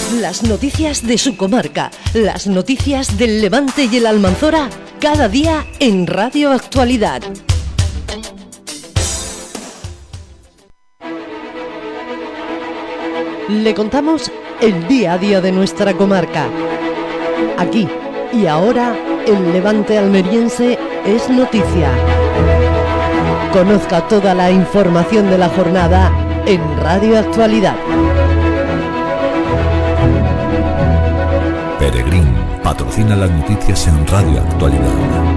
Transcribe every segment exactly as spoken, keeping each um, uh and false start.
Las noticias de su comarca, las noticias del Levante y el Almanzora, cada día en Radio Actualidad. Le contamos el día a día de nuestra comarca. Aquí y ahora, el Levante almeriense es noticia. Conozca toda la información de la jornada en Radio Actualidad. Peregrín patrocina las noticias en Radio Actualidad.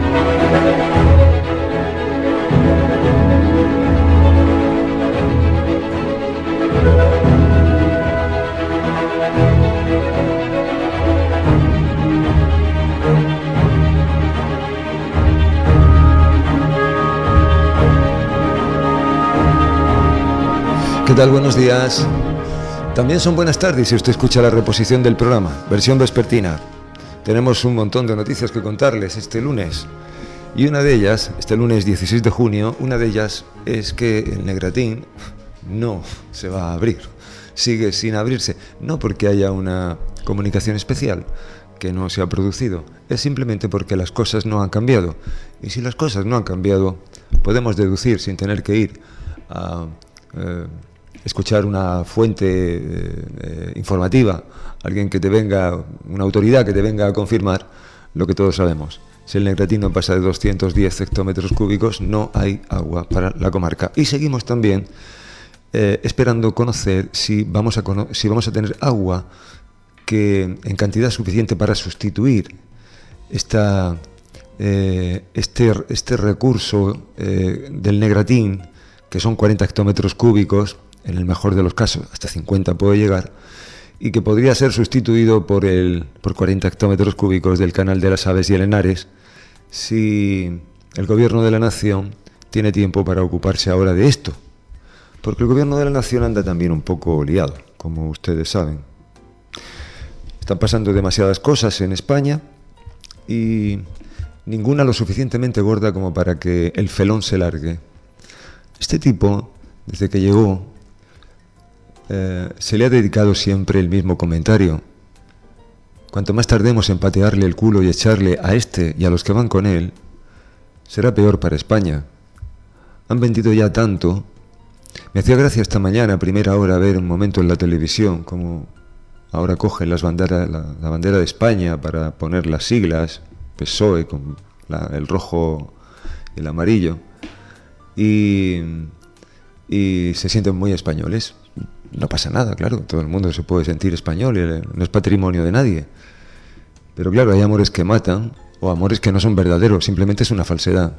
¿Qué tal? Buenos días. También son buenas tardes si usted escucha la reposición del programa, versión vespertina. Tenemos un montón de noticias que contarles este lunes. Y una de ellas, este lunes dieciséis de junio, una de ellas es que el Negratín no se va a abrir. Sigue sin abrirse. No porque haya una comunicación especial que no se ha producido. Es simplemente porque las cosas no han cambiado. Y si las cosas no han cambiado, podemos deducir sin tener que ir a... Eh, escuchar una fuente eh, eh, informativa, alguien que te venga, una autoridad que te venga a confirmar lo que todos sabemos. Si el Negratín no pasa de doscientos diez hectómetros cúbicos, no hay agua para la comarca. Y seguimos también eh, esperando conocer si vamos, a cono- si vamos a tener agua que en cantidad suficiente para sustituir esta, eh, este, este recurso eh, del Negratín, que son cuarenta hectómetros cúbicos, en el mejor de los casos, hasta cincuenta puede llegar, y que podría ser sustituido por, el, por cuarenta hectómetros cúbicos del Canal de las Aves y el Henares, si el Gobierno de la Nación tiene tiempo para ocuparse ahora de esto. Porque el Gobierno de la Nación anda también un poco liado, como ustedes saben. Están pasando demasiadas cosas en España y ninguna lo suficientemente gorda como para que el felón se largue. Este tipo, desde que llegó, Eh, se le ha dedicado siempre el mismo comentario. Cuanto más tardemos en patearle el culo y echarle a este y a los que van con él, será peor para España. Han vendido ya tanto. Me hacía gracia esta mañana, a primera hora, ver un momento en la televisión como ahora cogen las banderas, la, la bandera de España para poner las siglas, P S O E con la, el rojo y el amarillo, y, y se sienten muy españoles. No pasa nada, claro, todo el mundo se puede sentir español, no es patrimonio de nadie. Pero claro, hay amores que matan o amores que no son verdaderos, simplemente es una falsedad.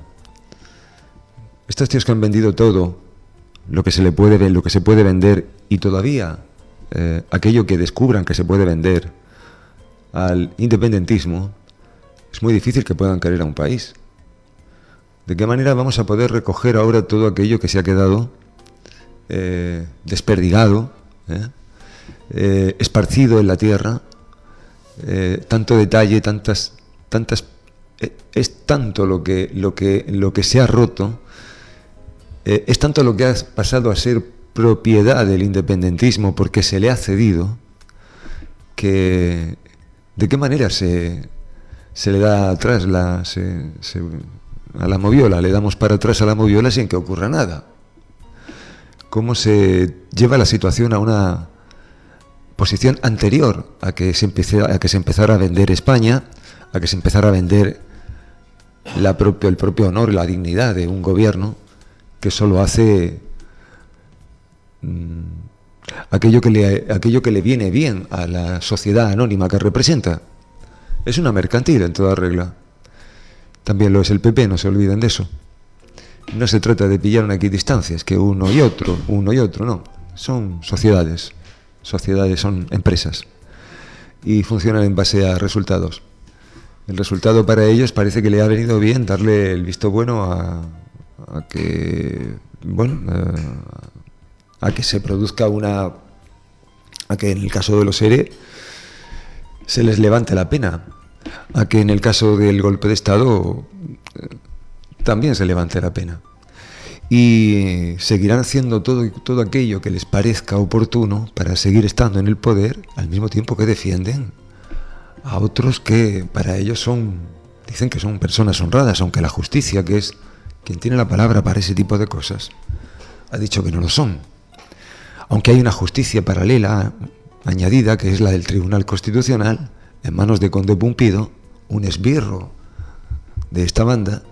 Estos tíos que han vendido todo, lo que se le puede ver, lo que se puede vender, y todavía eh, aquello que descubran que se puede vender al independentismo, es muy difícil que puedan querer a un país. ¿De qué manera vamos a poder recoger ahora todo aquello que se ha quedado Eh, desperdigado, eh, eh, esparcido en la tierra, eh, tanto detalle, tantas, tantas, eh, es tanto lo que, lo que, lo que se ha roto, eh, es tanto lo que ha pasado a ser propiedad del independentismo porque se le ha cedido, que de qué manera se, se le da atrás la, se, se, a la moviola, le damos para atrás a la moviola sin que ocurra nada. Cómo se lleva la situación a una posición anterior a que se empecé, a que se empezara a vender España, a que se empezara a vender la propio, el propio honor y la dignidad de un gobierno que solo hace mmm, aquello que le, aquello que le viene bien a la sociedad anónima que representa. Es una mercantil en toda regla. También lo es el P P, no se olviden de eso. No se trata de pillar aquí distancias, que uno y otro, uno y otro, no. Son sociedades, sociedades son empresas y funcionan en base a resultados. El resultado para ellos parece que le ha venido bien darle el visto bueno a, a que, bueno, a, a que se produzca una, a que en el caso de los ERE se les levante la pena, a que en el caso del golpe de Estado también se levante la pena. y seguirán haciendo todo, todo aquello que les parezca oportuno para seguir estando en el poder, al mismo tiempo que defienden a otros que para ellos son, dicen que son personas honradas, aunque la justicia, que es quien tiene la palabra para ese tipo de cosas, ha dicho que no lo son. Aunque hay una justicia paralela añadida, que es la del Tribunal Constitucional, en manos de Conde Pumpido, un esbirro de esta banda,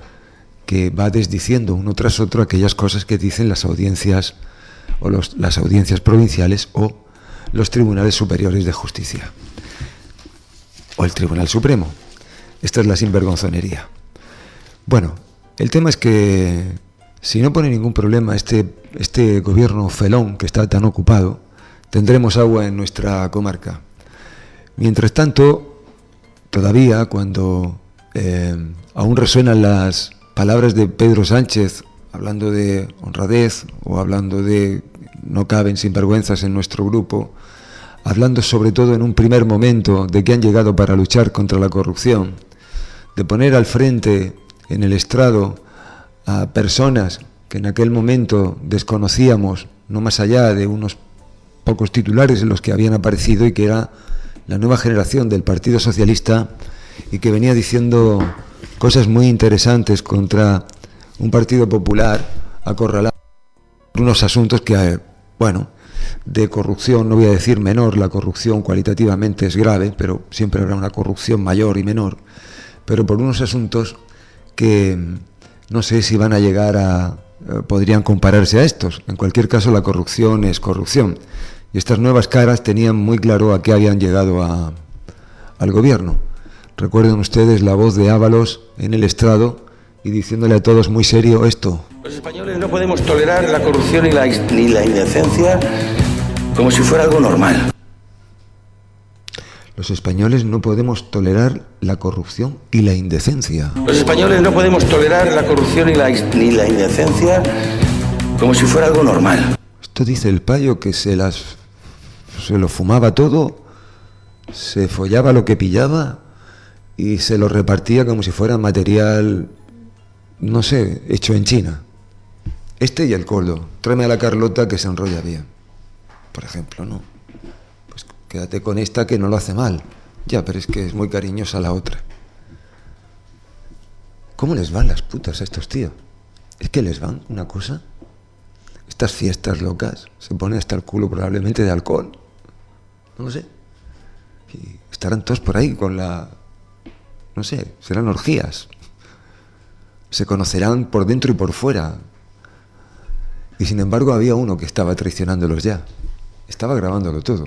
que va desdiciendo uno tras otro aquellas cosas que dicen las audiencias o los, las audiencias provinciales o los tribunales superiores de justicia o el Tribunal Supremo. Esta es la sinvergonzonería. Bueno, el tema es que si no pone ningún problema este, este gobierno felón que está tan ocupado, tendremos agua en nuestra comarca. Mientras tanto, todavía cuando eh, aún resuenan las palabras de Pedro Sánchez hablando de honradez o hablando de no caben sinvergüenzas en nuestro grupo, hablando sobre todo en un primer momento de que han llegado para luchar contra la corrupción, de poner al frente en el estrado a personas que en aquel momento desconocíamos, no más allá de unos pocos titulares en los que habían aparecido, y que era la nueva generación del Partido Socialista y que venía diciendo cosas muy interesantes contra un Partido Popular acorralado por unos asuntos que, bueno, de corrupción, no voy a decir menor, la corrupción cualitativamente es grave, pero siempre habrá una corrupción mayor y menor, pero por unos asuntos que no sé si van a llegar a, podrían compararse a estos. En cualquier caso, la corrupción es corrupción, y estas nuevas caras tenían muy claro a qué habían llegado a, al gobierno. Recuerden ustedes la voz de Ábalos en el estrado y diciéndole a todos muy serio esto: los españoles no podemos tolerar la corrupción ni la, ni la indecencia como si fuera algo normal. Los españoles no podemos tolerar la corrupción y la indecencia. Los españoles no podemos tolerar la corrupción ni la, ni la indecencia como si fuera algo normal. Esto dice el payo que se las se lo fumaba todo, se follaba lo que pillaba y se lo repartía como si fuera material, no sé, hecho en China. Este y el coldo. Tráeme a la Carlota que se enrolla bien, por ejemplo, ¿no? Pues quédate con esta que no lo hace mal. Ya, pero es que es muy cariñosa la otra. ¿Cómo les van las putas a estos tíos? Es que les van una cosa. Estas fiestas locas, se pone hasta el culo probablemente de alcohol. No lo sé. Y estarán todos por ahí con la... no sé, serán orgías. Se conocerán por dentro y por fuera. Y sin embargo había uno que estaba traicionándolos ya. Estaba grabándolo todo.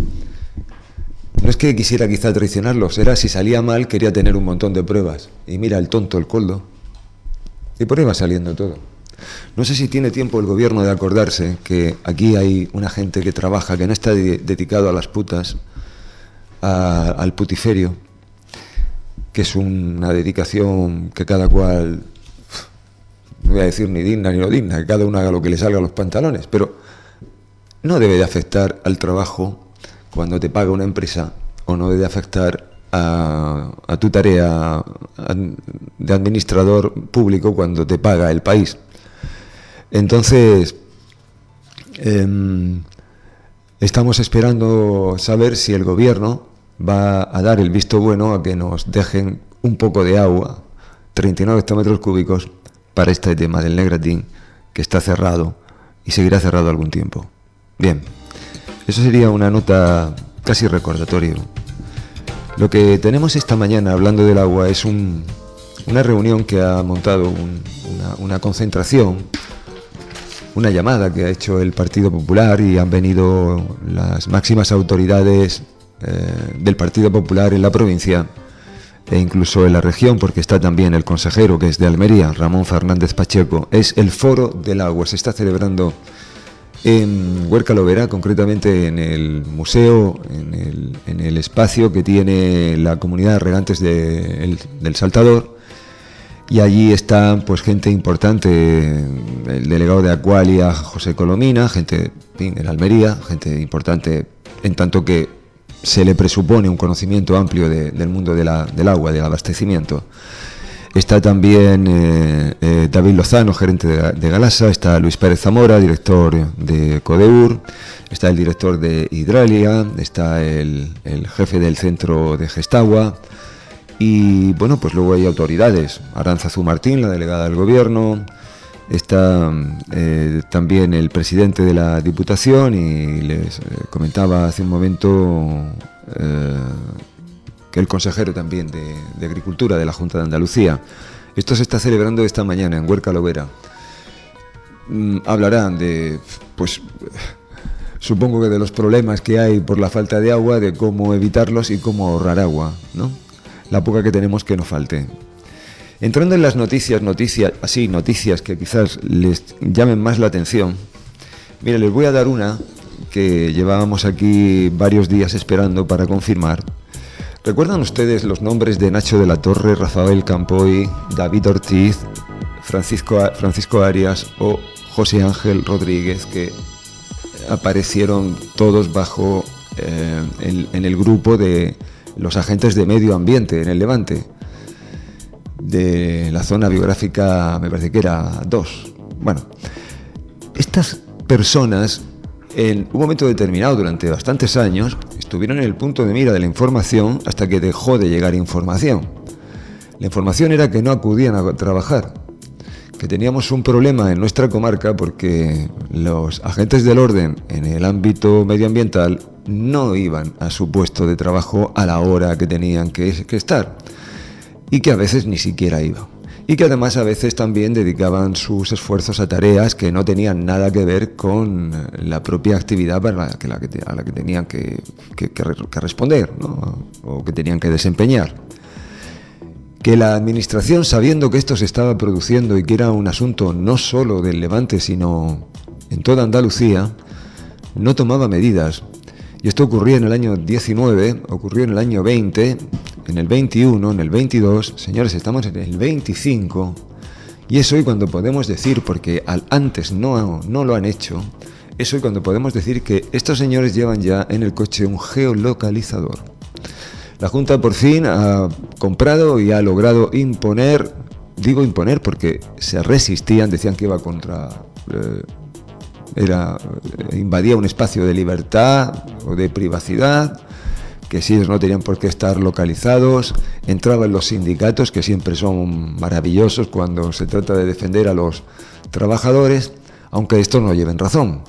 No es que quisiera quizá traicionarlos, era si salía mal quería tener un montón de pruebas. Y mira el tonto, el coldo. Y por ahí va saliendo todo. No sé si tiene tiempo el gobierno de acordarse que aquí hay una gente que trabaja, que no está de- dedicado a las putas, a- al putiferio, que es una dedicación que cada cual, no voy a decir ni digna ni no digna, que cada uno haga lo que le salga a los pantalones, pero no debe de afectar al trabajo cuando te paga una empresa, o no debe de afectar a, a tu tarea de administrador público cuando te paga el país. Entonces, eh, estamos esperando saber si el gobierno va a dar el visto bueno a que nos dejen un poco de agua, treinta y nueve hectómetros cúbicos, para este tema del Negratín, que está cerrado y seguirá cerrado algún tiempo. Bien, eso sería una nota casi recordatorio. Lo que tenemos esta mañana hablando del agua es un, una reunión que ha montado un, una, una concentración, una llamada que ha hecho el Partido Popular, y han venido las máximas autoridades eh, del Partido Popular en la provincia e incluso en la región, porque está también el consejero, que es de Almería, Ramón Fernández Pacheco. Es el Foro del Agua, se está celebrando en Huerca Lovera, concretamente en el museo, en el, en el espacio que tiene la comunidad de regantes de, el, del Saltador. Y allí está pues gente importante, el delegado de Aqualia, José Colomina, gente en Almería, gente importante en tanto que se le presupone un conocimiento amplio de, del mundo de la, del agua, del abastecimiento. Está también eh, eh, David Lozano, gerente de, de Galasa, está Luis Pérez Zamora, director de Codeur, está el director de Hidralia, está el, el jefe del centro de Gestagua y bueno, pues luego hay autoridades, Aránzazu Martín, la delegada del gobierno, está eh, también el presidente de la Diputación y les eh, comentaba hace un momento eh, que el consejero también de, de Agricultura de la Junta de Andalucía. Esto se está celebrando esta mañana en Huerca Lovera. Mm, hablarán de, pues, supongo que de los problemas que hay por la falta de agua, de cómo evitarlos y cómo ahorrar agua, ¿no? La poca que tenemos que no falte. Entrando en las noticias, noticias, así, noticias que quizás les llamen más la atención, mire, les voy a dar una que llevábamos aquí varios días esperando para confirmar. ¿Recuerdan ustedes los nombres de Nacho de la Torre, Rafael Campoy, David Ortiz, Francisco, Francisco Arias o José Ángel Rodríguez, que aparecieron todos bajo eh, en, en el grupo de los agentes de medio ambiente en el Levante, de la zona biográfica, me parece que era dos? Bueno, estas personas en un momento determinado durante bastantes años estuvieron en el punto de mira de la información hasta que dejó de llegar información. La información era que no acudían a trabajar, que teníamos un problema en nuestra comarca porque los agentes del orden en el ámbito medioambiental no iban a su puesto de trabajo a la hora que tenían que, que estar y que a veces ni siquiera iban. Y que además a veces también dedicaban sus esfuerzos a tareas que no tenían nada que ver con la propia actividad para la que, la que, a la que tenían que, que, que, que responder, ¿no? O que tenían que desempeñar. Que la administración, sabiendo que esto se estaba produciendo y que era un asunto no solo del Levante, sino en toda Andalucía, no tomaba medidas. Y esto ocurría en el año diecinueve, ocurrió en el año veinte, en el veintiuno, en el veintidós, señores, estamos en el veinticinco, y es hoy cuando podemos decir, porque al antes no, no lo han hecho, es hoy cuando podemos decir que estos señores llevan ya en el coche un geolocalizador. La Junta por fin ha comprado y ha logrado imponer, digo imponer porque se resistían, decían que iba contra... Eh, era invadía un espacio de libertad o de privacidad, que si ellos no tenían por qué estar localizados. Entraban los sindicatos, que siempre son maravillosos cuando se trata de defender a los trabajadores, aunque estos no lleven razón.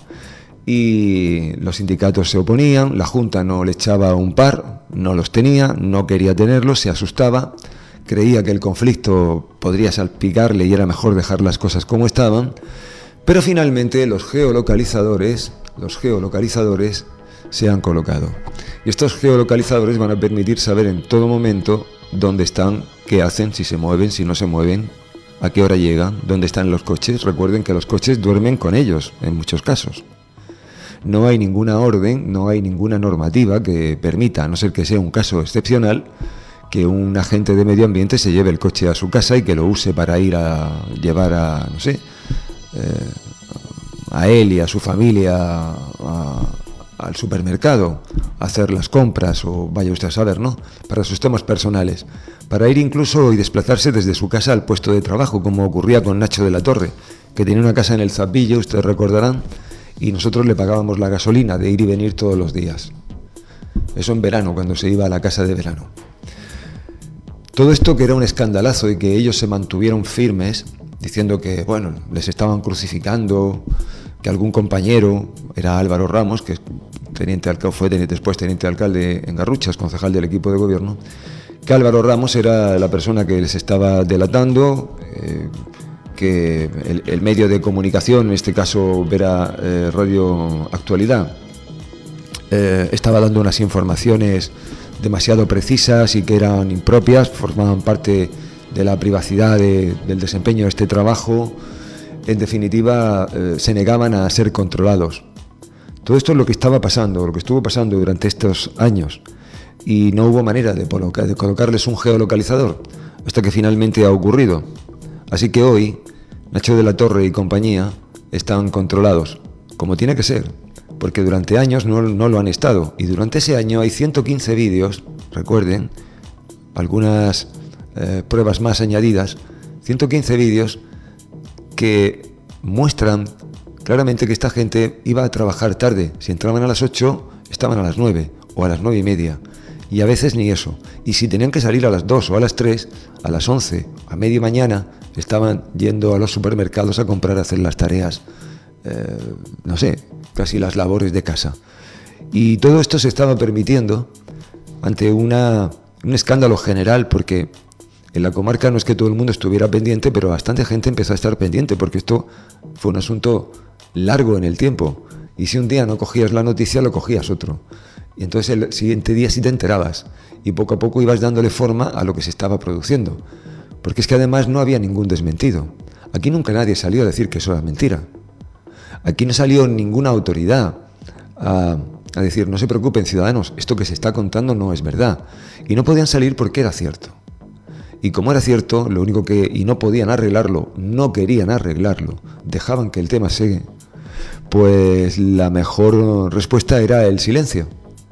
Y los sindicatos se oponían, la Junta no le echaba un par, no los tenía, no quería tenerlos, se asustaba, creía que el conflicto podría salpicarle y era mejor dejar las cosas como estaban. Pero finalmente los geolocalizadores, los geolocalizadores se han colocado. Y estos geolocalizadores van a permitir saber en todo momento dónde están, qué hacen, si se mueven, si no se mueven, a qué hora llegan, dónde están los coches. Recuerden que los coches duermen con ellos en muchos casos. No hay ninguna orden, no hay ninguna normativa que permita, a no ser que sea un caso excepcional, que un agente de medio ambiente se lleve el coche a su casa y que lo use para ir a llevar a, no sé, Eh, a él y a su familia a, al supermercado a hacer las compras o vaya usted a saber, ¿no? Para sus temas personales, para ir incluso y desplazarse desde su casa al puesto de trabajo, como ocurría con Nacho de la Torre, que tenía una casa en el Zapillo, ustedes recordarán, y nosotros le pagábamos la gasolina de ir y venir todos los días. Eso en verano, cuando se iba a la casa de verano. Todo esto que era un escandalazo y que ellos se mantuvieron firmes, diciendo que, bueno, les estaban crucificando, que algún compañero, era Álvaro Ramos, que teniente alcalde, fue teniente, después teniente alcalde en Garruchas, concejal del equipo de gobierno, que Álvaro Ramos era la persona que les estaba delatando, eh, que el, el medio de comunicación, en este caso Vera eh, Radio Actualidad, eh, estaba dando unas informaciones demasiado precisas y que eran impropias, formaban parte de la privacidad de, del desempeño de este trabajo. En definitiva, eh, se negaban a ser controlados. Todo esto es lo que estaba pasando, lo que estuvo pasando durante estos años, y no hubo manera de, colocar, de colocarles un geolocalizador hasta que finalmente ha ocurrido. Así que hoy, Nacho de la Torre y compañía están controlados, como tiene que ser, porque durante años no, no lo han estado, y durante ese año hay ciento quince vídeos, recuerden, algunas eh, pruebas más añadidas, ciento quince vídeos que muestran claramente que esta gente iba a trabajar tarde. Si entraban a las ocho, estaban a las nueve o a las nueve y media. Y a veces ni eso. Y si tenían que salir a las dos o a las tres, a las once, a media mañana, estaban yendo a los supermercados a comprar, a hacer las tareas, eh, no sé, casi las labores de casa. Y todo esto se estaba permitiendo ante una, un escándalo general, porque en la comarca no es que todo el mundo estuviera pendiente, pero bastante gente empezó a estar pendiente, porque esto fue un asunto largo en el tiempo. Y si un día no cogías la noticia, lo cogías otro. Y entonces el siguiente día sí te enterabas y poco a poco ibas dándole forma a lo que se estaba produciendo, porque es que además no había ningún desmentido. Aquí nunca nadie salió a decir que eso era mentira. Aquí no salió ninguna autoridad a, a decir: no se preocupen, ciudadanos, esto que se está contando no es verdad. Y no podían salir porque era cierto. Y como era cierto, lo único que... y no podían arreglarlo, no querían arreglarlo, dejaban que el tema sigue, pues la mejor respuesta era el silencio.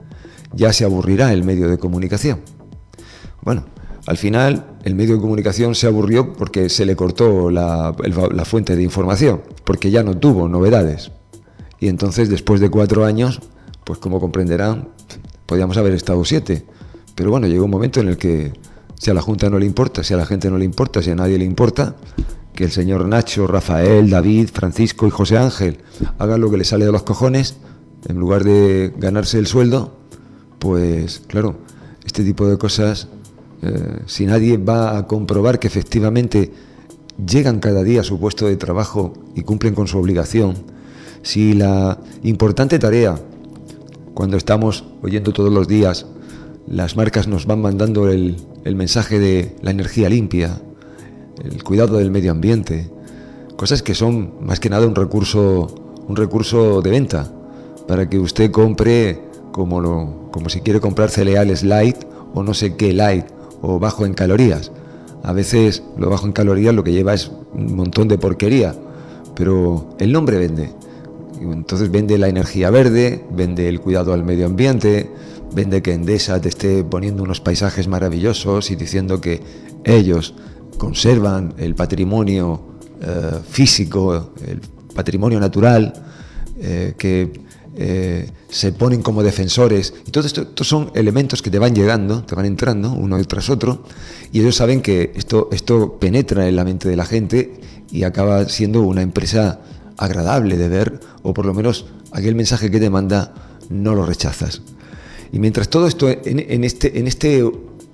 Ya se aburrirá el medio de comunicación. Bueno, al final el medio de comunicación se aburrió porque se le cortó la, el, la fuente de información, porque ya no tuvo novedades. Y entonces, después de cuatro años, pues como comprenderán, podíamos haber estado siete. Pero bueno, llegó un momento en el que, si a la Junta no le importa, si a la gente no le importa, si a nadie le importa, que el señor Nacho, Rafael, David, Francisco y José Ángel hagan lo que les sale de los cojones, en lugar de ganarse el sueldo, pues claro, este tipo de cosas, eh, si nadie va a comprobar que efectivamente llegan cada día a su puesto de trabajo y cumplen con su obligación, si la importante tarea, cuando estamos oyendo todos los días, las marcas nos van mandando el, el mensaje de la energía limpia, el cuidado del medio ambiente, cosas que son más que nada un recurso, un recurso de venta, para que usted compre como, lo, como si quiere comprar cereales light o no sé qué light o bajo en calorías. A veces lo bajo en calorías lo que lleva es un montón de porquería, pero el nombre vende. Entonces vende la energía verde, vende el cuidado al medio ambiente, vende que Endesa te esté poniendo unos paisajes maravillosos y diciendo que ellos conservan el patrimonio eh, físico, el patrimonio natural, eh, que eh, se ponen como defensores. Y todo esto, estos son elementos que te van llegando, te van entrando uno tras otro, y ellos saben que esto, esto penetra en la mente de la gente y acaba siendo una empresa agradable de ver, o por lo menos aquel mensaje que te manda no lo rechazas. Y mientras todo esto en, en este en este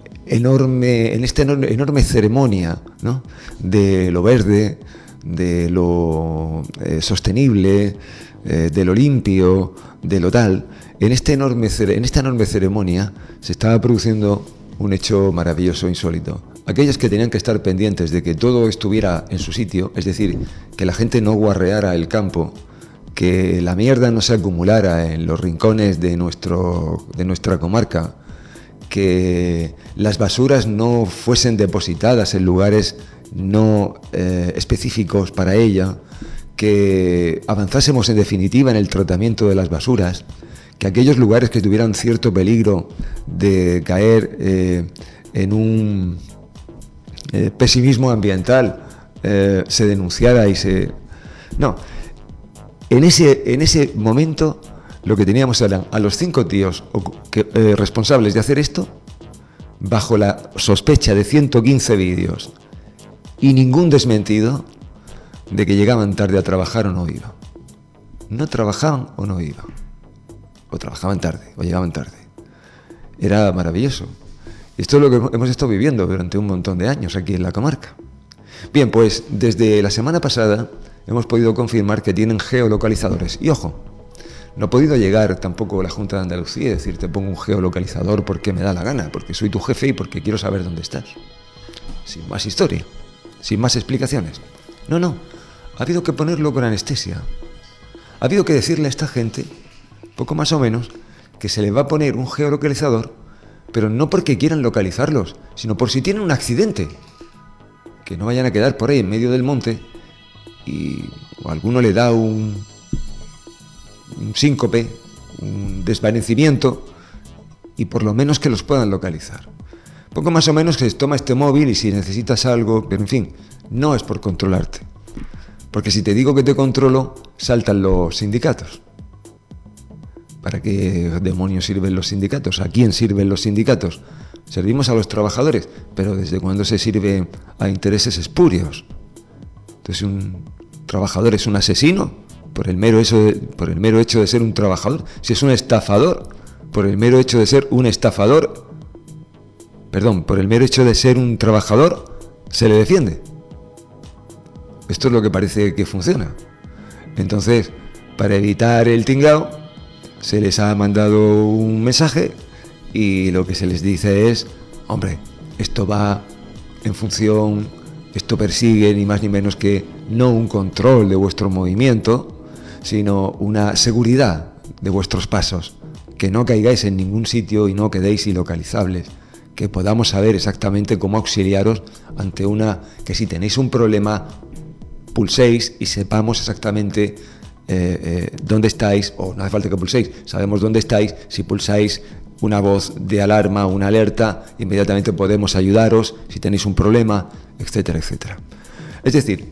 enorme en esta enorme, enorme ceremonia, ¿no?, de lo verde, de lo eh, sostenible, eh, de lo limpio, de lo tal, en este enorme en esta enorme ceremonia se estaba produciendo un hecho maravilloso, insólito. Aquellos que tenían que estar pendientes de que todo estuviera en su sitio, es decir, que la gente no guarreara el campo, que la mierda no se acumulara en los rincones de, nuestro, de nuestra comarca, que las basuras no fuesen depositadas en lugares no eh, específicos para ella, que avanzásemos en definitiva en el tratamiento de las basuras, que aquellos lugares que tuvieran cierto peligro de caer eh, en un eh, pesimismo ambiental eh, se denunciara y se... No, en ese, en ese momento lo que teníamos era a los cinco tíos que, eh, responsables de hacer esto, bajo la sospecha de ciento quince vídeos y ningún desmentido de que llegaban tarde a trabajar o no iban. No trabajaban o no iban. O trabajaban tarde, o llegaban tarde. Era maravilloso. Esto es lo que hemos estado viviendo durante un montón de años aquí en la comarca. Bien, pues desde la semana pasada hemos podido confirmar que tienen geolocalizadores. Y ojo, no ha podido llegar tampoco la Junta de Andalucía y decir: te pongo un geolocalizador porque me da la gana, porque soy tu jefe y porque quiero saber dónde estás. Sin más historia, sin más explicaciones. No, no, ha habido que ponerlo con anestesia. Ha habido que decirle a esta gente, poco más o menos, que se le va a poner un geolocalizador, pero no porque quieran localizarlos, sino por si tienen un accidente. Que no vayan a quedar por ahí en medio del monte y o alguno le da un, un síncope, un desvanecimiento, y por lo menos que los puedan localizar. Poco más o menos que toma este móvil y si necesitas algo, pero en fin, no es por controlarte. Porque si te digo que te controlo, saltan los sindicatos. ¿Para qué demonios sirven los sindicatos? ¿A quién sirven los sindicatos? Servimos a los trabajadores, pero ¿desde cuándo se sirve a intereses espurios? Entonces, ¿un trabajador es un asesino por el mero hecho de, por el mero hecho de ser un trabajador? Si es un estafador, por el mero hecho de ser un estafador, perdón, por el mero hecho de ser un trabajador, se le defiende. Esto es lo que parece que funciona. Entonces, para evitar el tinglao, se les ha mandado un mensaje y lo que se les dice es, hombre, esto va en función, esto persigue ni más ni menos que no un control de vuestro movimiento, sino una seguridad de vuestros pasos, que no caigáis en ningún sitio y no quedéis ilocalizables, que podamos saber exactamente cómo auxiliaros ante una, que si tenéis un problema, pulséis y sepamos exactamente eh, eh, dónde estáis, o no hace falta que pulséis, sabemos dónde estáis. Si pulsáis una voz de alarma, una alerta, inmediatamente podemos ayudaros si tenéis un problema, etcétera, etcétera. Es decir,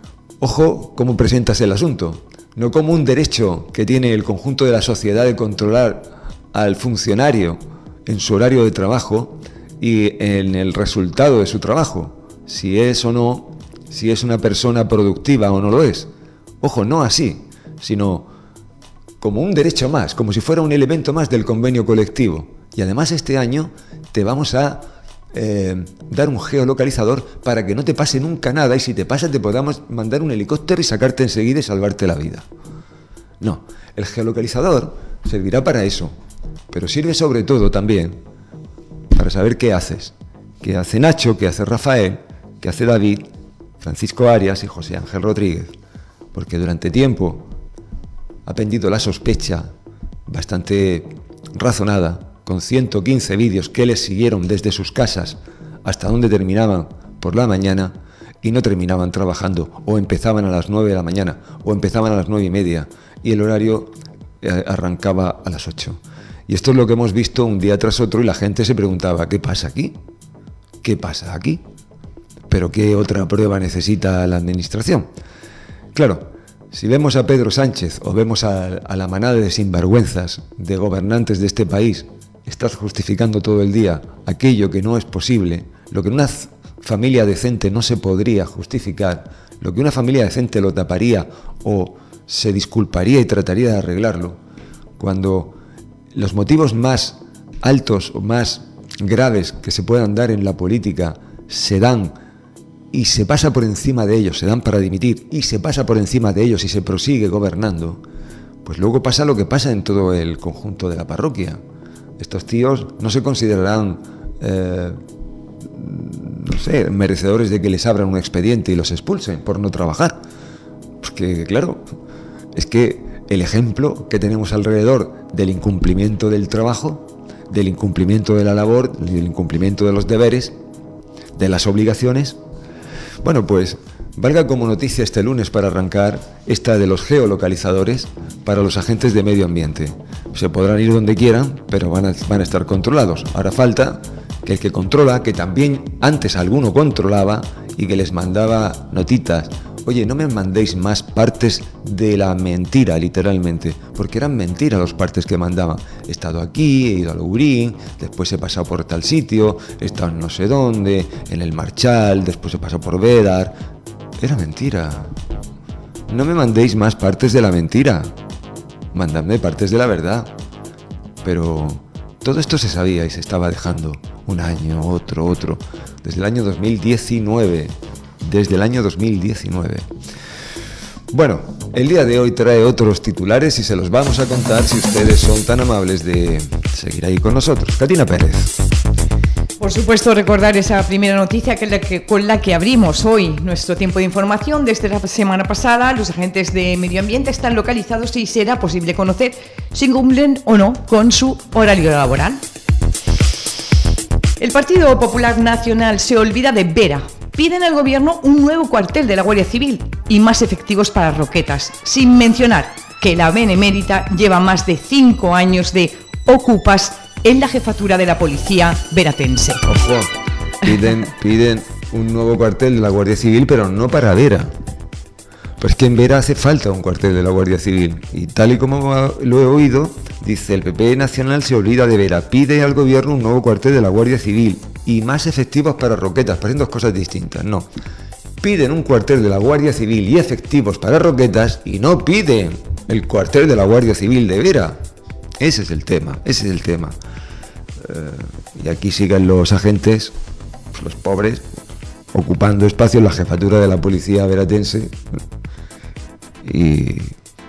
ojo cómo presentas el asunto, no como un derecho que tiene el conjunto de la sociedad de controlar al funcionario en su horario de trabajo y en el resultado de su trabajo, si es o no, si es una persona productiva o no lo es. Ojo, no así, sino como un derecho más, como si fuera un elemento más del convenio colectivo. Y además este año te vamos a eh, dar un geolocalizador para que no te pase nunca nada y si te pasa te podamos mandar un helicóptero y sacarte enseguida y salvarte la vida. No, el geolocalizador servirá para eso, pero sirve sobre todo también para saber qué haces, qué hace Nacho, qué hace Rafael, qué hace David, Francisco Arias y José Ángel Rodríguez, porque durante tiempo ha pendido la sospecha bastante razonada, con ciento quince vídeos que les siguieron desde sus casas hasta donde terminaban por la mañana y no terminaban trabajando, o empezaban a las nueve de la mañana, o empezaban a las nueve y media, y el horario eh, arrancaba a las ocho. Y esto es lo que hemos visto un día tras otro y la gente se preguntaba, ¿qué pasa aquí? ¿Qué pasa aquí? ¿Pero qué otra prueba necesita la administración? Claro, si vemos a Pedro Sánchez o vemos a, a la manada de sinvergüenzas de gobernantes de este país, estás justificando todo el día aquello que no es posible, lo que en una familia decente no se podría justificar, lo que una familia decente lo taparía o se disculparía y trataría de arreglarlo, cuando los motivos más altos o más graves que se puedan dar en la política se dan y se pasa por encima de ellos, se dan para dimitir y se pasa por encima de ellos y se prosigue gobernando, pues luego pasa lo que pasa en todo el conjunto de la parroquia. Estos tíos no se considerarán, eh, no sé, merecedores de que les abran un expediente y los expulsen por no trabajar. Porque, claro, es que el ejemplo que tenemos alrededor del incumplimiento del trabajo, del incumplimiento de la labor, del incumplimiento de los deberes, de las obligaciones, bueno, pues valga como noticia este lunes para arrancar esta de los geolocalizadores para los agentes de medio ambiente. Se podrán ir donde quieran, pero van a, van a estar controlados. Ahora falta que el que controla, que también antes alguno controlaba y que les mandaba notitas, oye, no me mandéis más partes de la mentira, literalmente, porque eran mentiras los partes que mandaban. He estado aquí, he ido a Lourín, después he pasado por tal sitio, he estado en no sé dónde, en el Marchal, después he pasado por Vedar. Era mentira. No me mandéis más partes de la mentira, mandadme partes de la verdad. Pero todo esto se sabía y se estaba dejando un año, otro, otro, desde el año dos mil diecinueve. Desde el año dos mil diecinueve. Bueno, el día de hoy trae otros titulares y se los vamos a contar si ustedes son tan amables de seguir ahí con nosotros. Katina Pérez. Por supuesto, recordar esa primera noticia que, la que, con la que abrimos hoy nuestro tiempo de información. Desde la semana pasada, los agentes de medio ambiente están localizados y será posible conocer si cumplen o no con su horario laboral. El Partido Popular Nacional se olvida de Vera. Piden al gobierno un nuevo cuartel de la Guardia Civil y más efectivos para Roquetas, sin mencionar que la Benemérita lleva más de cinco años de ocupas en la jefatura de la policía veratense. Ojo, piden, piden un nuevo cuartel de la Guardia Civil, pero no para Vera. Pues que en Vera hace falta un cuartel de la Guardia Civil. Y tal y como lo he oído, dice el P P Nacional se olvida de Vera, pide al gobierno un nuevo cuartel de la Guardia Civil y más efectivos para Roquetas. Parecen dos cosas distintas, no. Piden un cuartel de la Guardia Civil y efectivos para Roquetas y no piden el cuartel de la Guardia Civil de Vera. Ese es el tema, ese es el tema. Eh, y aquí siguen los agentes, los pobres, ocupando espacio en la jefatura de la policía veratense y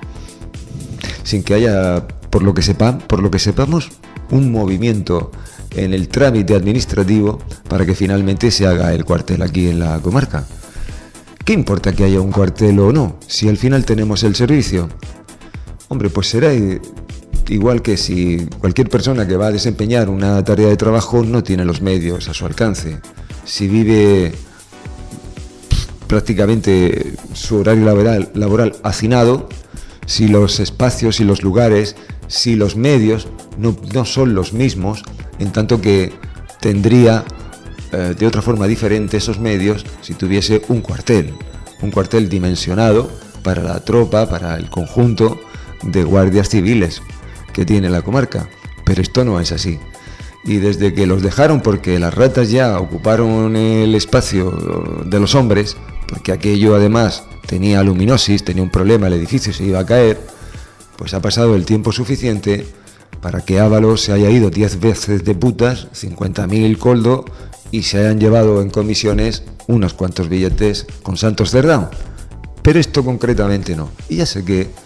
sin que haya, por lo que sepa, por lo que sepamos, un movimiento en el trámite administrativo para que finalmente se haga el cuartel aquí en la comarca. ¿Qué importa que haya un cuartel o no, si al final tenemos el servicio? Hombre, pues será igual que si cualquier persona que va a desempeñar una tarea de trabajo no tiene los medios a su alcance. Si vive prácticamente su horario laboral, laboral hacinado, si los espacios y los lugares, si los medios no, no son los mismos, en tanto que tendría eh, de otra forma diferente esos medios si tuviese un cuartel, un cuartel dimensionado para la tropa, para el conjunto de guardias civiles que tiene la comarca. Pero esto no es así. Y desde que los dejaron porque las ratas ya ocuparon el espacio de los hombres, porque aquello además tenía luminosis, tenía un problema, el edificio se iba a caer, pues ha pasado el tiempo suficiente para que Ábalos se haya ido diez veces de putas, cincuenta mil coldo, y se hayan llevado en comisiones unos cuantos billetes con Santos Cerdán. Pero esto concretamente no. Y ya sé que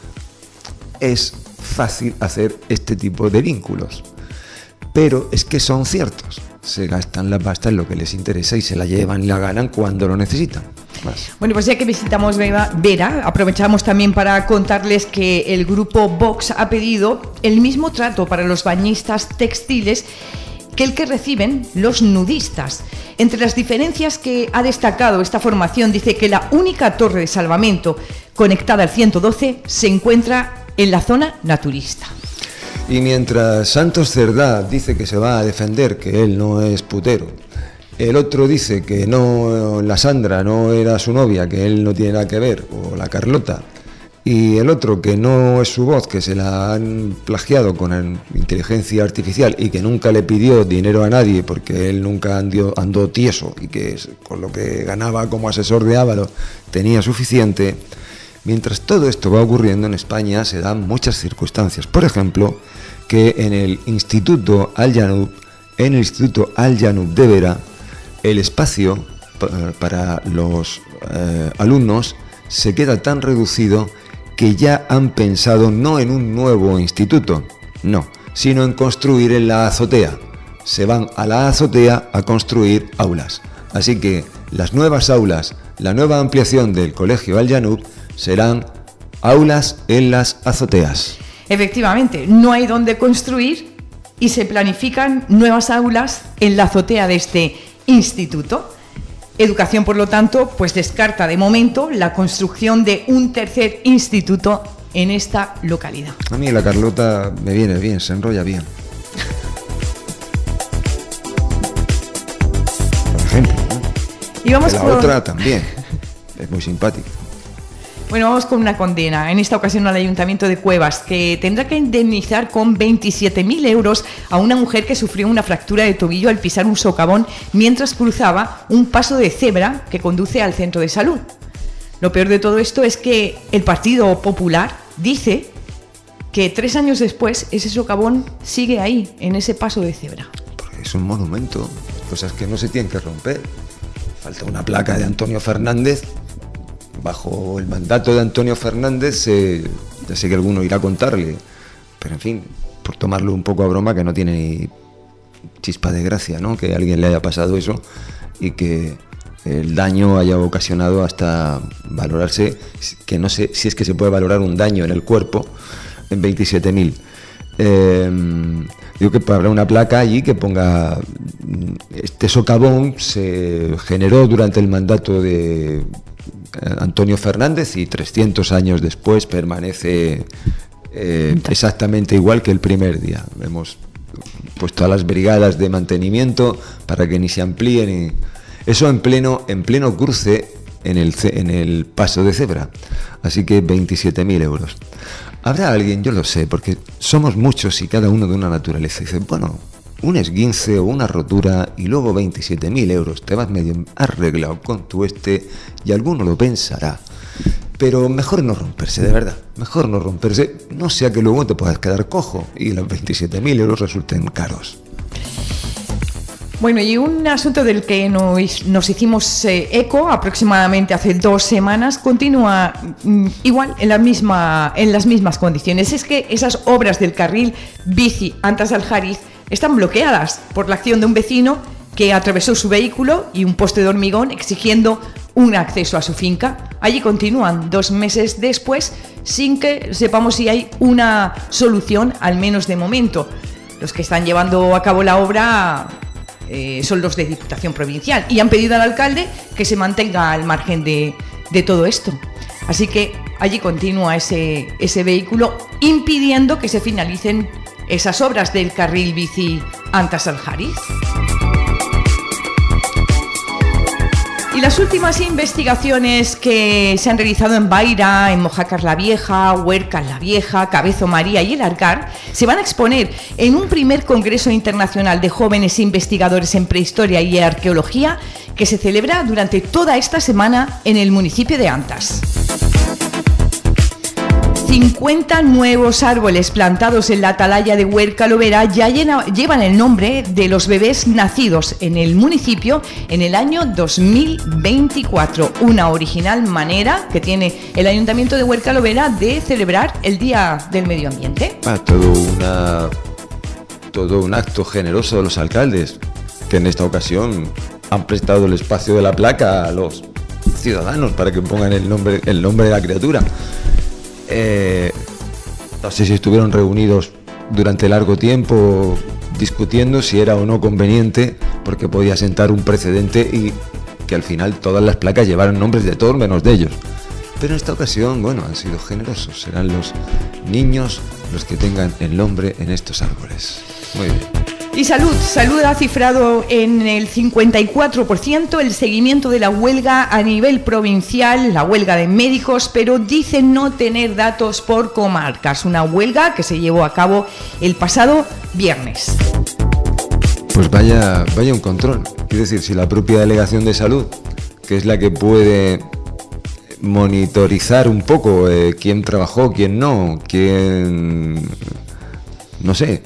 es fácil hacer este tipo de vínculos, pero es que son ciertos. Se gastan la pasta en lo que les interesa y se la llevan y la ganan cuando lo necesitan. Más. Bueno, pues ya que visitamos Vera, Vera, aprovechamos también para contarles que el grupo Vox ha pedido el mismo trato para los bañistas textiles que el que reciben los nudistas. Entre las diferencias que ha destacado esta formación, dice que la única torre de salvamento conectada al ciento doce se encuentra en la zona naturista. Y mientras Santos Cerdá dice que se va a defender, que él no es putero, el otro dice que no, la Sandra no era su novia, que él no tiene nada que ver, o la Carlota, y el otro que no es su voz, que se la han plagiado con inteligencia artificial y que nunca le pidió dinero a nadie porque él nunca andó, andó tieso y que con lo que ganaba como asesor de Ábalos tenía suficiente. Mientras todo esto va ocurriendo en España se dan muchas circunstancias. Por ejemplo, que en el Instituto Al-Janub, en el Instituto Al-Janub de Vera, el espacio para los eh, alumnos se queda tan reducido que ya han pensado no en un nuevo instituto, no, sino en construir en la azotea. Se van a la azotea a construir aulas. Así que las nuevas aulas, la nueva ampliación del Colegio Al-Janub serán aulas en las azoteas. Efectivamente, no hay donde construir y se planifican nuevas aulas en la azotea de este instituto. Educación, por lo tanto, pues descarta de momento la construcción de un tercer instituto en esta localidad. A mí la Carlota me viene bien, se enrolla bien. Por ejemplo, ¿no? Y vamos la con... otra también, es muy simpática. Bueno, vamos con una condena, en esta ocasión al Ayuntamiento de Cuevas, que tendrá que indemnizar con veintisiete mil euros a una mujer que sufrió una fractura de tobillo al pisar un socavón mientras cruzaba un paso de cebra que conduce al centro de salud. Lo peor de todo esto es que el Partido Popular dice que tres años después ese socavón sigue ahí, en ese paso de cebra. Porque es un monumento, cosas que no se tienen que romper. Falta una placa de Antonio Fernández. Bajo el mandato de Antonio Fernández, eh, ya sé que alguno irá a contarle, pero en fin, por tomarlo un poco a broma, que no tiene ni chispa de gracia, ¿no? Que a alguien le haya pasado eso y que el daño haya ocasionado hasta valorarse, que no sé si es que se puede valorar un daño en el cuerpo en veintisiete mil. Eh, digo que habrá una placa allí que ponga: este socavón se generó durante el mandato de Antonio Fernández y trescientos años después permanece eh, exactamente igual que el primer día. Hemos pues todas las brigadas de mantenimiento para que ni se amplíen. Y eso en pleno, en pleno cruce en el, en el paso de cebra. Así que veintisiete mil euros. Habrá alguien, yo lo sé, porque somos muchos y cada uno de una naturaleza. Y dice, bueno, un esguince o una rotura y luego veintisiete mil euros. Te vas medio arreglado con tu este y alguno lo pensará. Pero mejor no romperse, de verdad. Mejor no romperse, no sea que luego te puedas quedar cojo y los veintisiete mil euros resulten caros. Bueno, y un asunto del que nos, nos hicimos eh, eco aproximadamente hace dos semanas continúa mm, igual en la misma, en las mismas condiciones. Es que esas obras del carril bici Antas-Aljariz están bloqueadas por la acción de un vecino que atravesó su vehículo y un poste de hormigón exigiendo un acceso a su finca. Allí continúan dos meses después sin que sepamos si hay una solución, al menos de momento. Los que están llevando a cabo la obra eh, son los de Diputación Provincial y han pedido al alcalde que se mantenga al margen de, de todo esto. Así que allí continúa ese, ese vehículo impidiendo que se finalicen esas obras del carril bici Antas-Aljariz. Y las últimas investigaciones que se han realizado en Baira, en Mojácar la Vieja, Huerca la Vieja, Cabezo María y El Arcar se van a exponer en un primer Congreso Internacional de Jóvenes Investigadores en Prehistoria y Arqueología que se celebra durante toda esta semana en el municipio de Antas. cincuenta nuevos árboles plantados en la atalaya de Huerca Lovera ya llena, llevan el nombre de los bebés nacidos en el municipio en el año dos mil veinticuatro. Una original manera que tiene el Ayuntamiento de Huerca Lovera de celebrar el Día del Medio Ambiente. Ah, todo, una, todo un acto generoso de los alcaldes, que en esta ocasión han prestado el espacio de la placa a los ciudadanos para que pongan el nombre, el nombre de la criatura. Eh, no sé si estuvieron reunidos durante largo tiempo discutiendo si era o no conveniente, porque podía sentar un precedente y que al final todas las placas llevaran nombres de todos menos de ellos. Pero en esta ocasión, bueno, han sido generosos. Serán los niños los que tengan el nombre en estos árboles. Muy bien. Y Salud, Salud ha cifrado en el cincuenta y cuatro por ciento el seguimiento de la huelga a nivel provincial, la huelga de médicos, pero dice no tener datos por comarcas. Una huelga que se llevó a cabo el pasado viernes. Pues vaya, vaya un control. Quiero decir, si la propia Delegación de Salud, que es la que puede monitorizar un poco eh, quién trabajó, quién no, quién... no sé...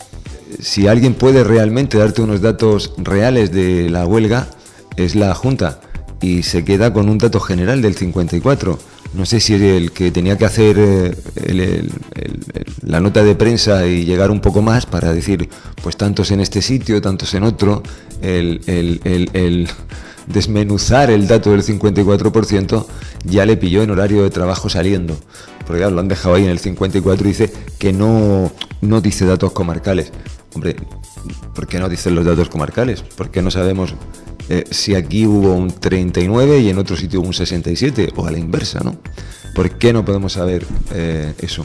Si alguien puede realmente darte unos datos reales de la huelga, es la Junta, y se queda con un dato general del cincuenta y cuatro. No sé si el que tenía que hacer el, el, el, el, la nota de prensa y llegar un poco más para decir, pues tantos en este sitio, tantos en otro, el, el, el, el desmenuzar el dato del cincuenta y cuatro por ciento ya le pilló en horario de trabajo saliendo. Porque claro, lo han dejado ahí en el cincuenta y cuatro y dice que no, no dice datos comarcales. Hombre, ¿por qué no dicen los datos comarcales? ¿Por qué no sabemos eh, si aquí hubo un treinta y nueve y en otro sitio hubo un sesenta y siete? O a la inversa, ¿no? ¿Por qué no podemos saber eh, eso?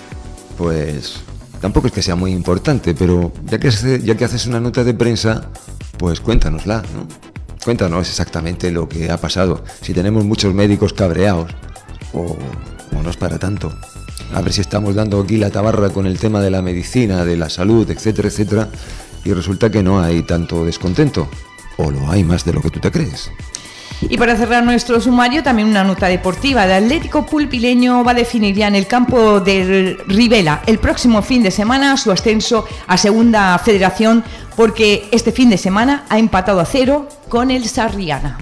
Pues tampoco es que sea muy importante, pero ya que, hace, ya que haces una nota de prensa, pues cuéntanosla, ¿no? Cuéntanos exactamente lo que ha pasado. Si tenemos muchos médicos cabreados, o, o no es para tanto. A ver si estamos dando aquí la tabarra con el tema de la medicina, de la salud, etcétera, etcétera, y resulta que no hay tanto descontento, o lo hay más de lo que tú te crees. Y para cerrar nuestro sumario, también una nota deportiva. El Atlético Pulpileño va a definir ya en el campo de Rivela el próximo fin de semana su ascenso a Segunda Federación, porque este fin de semana ha empatado a cero con el Sarriana.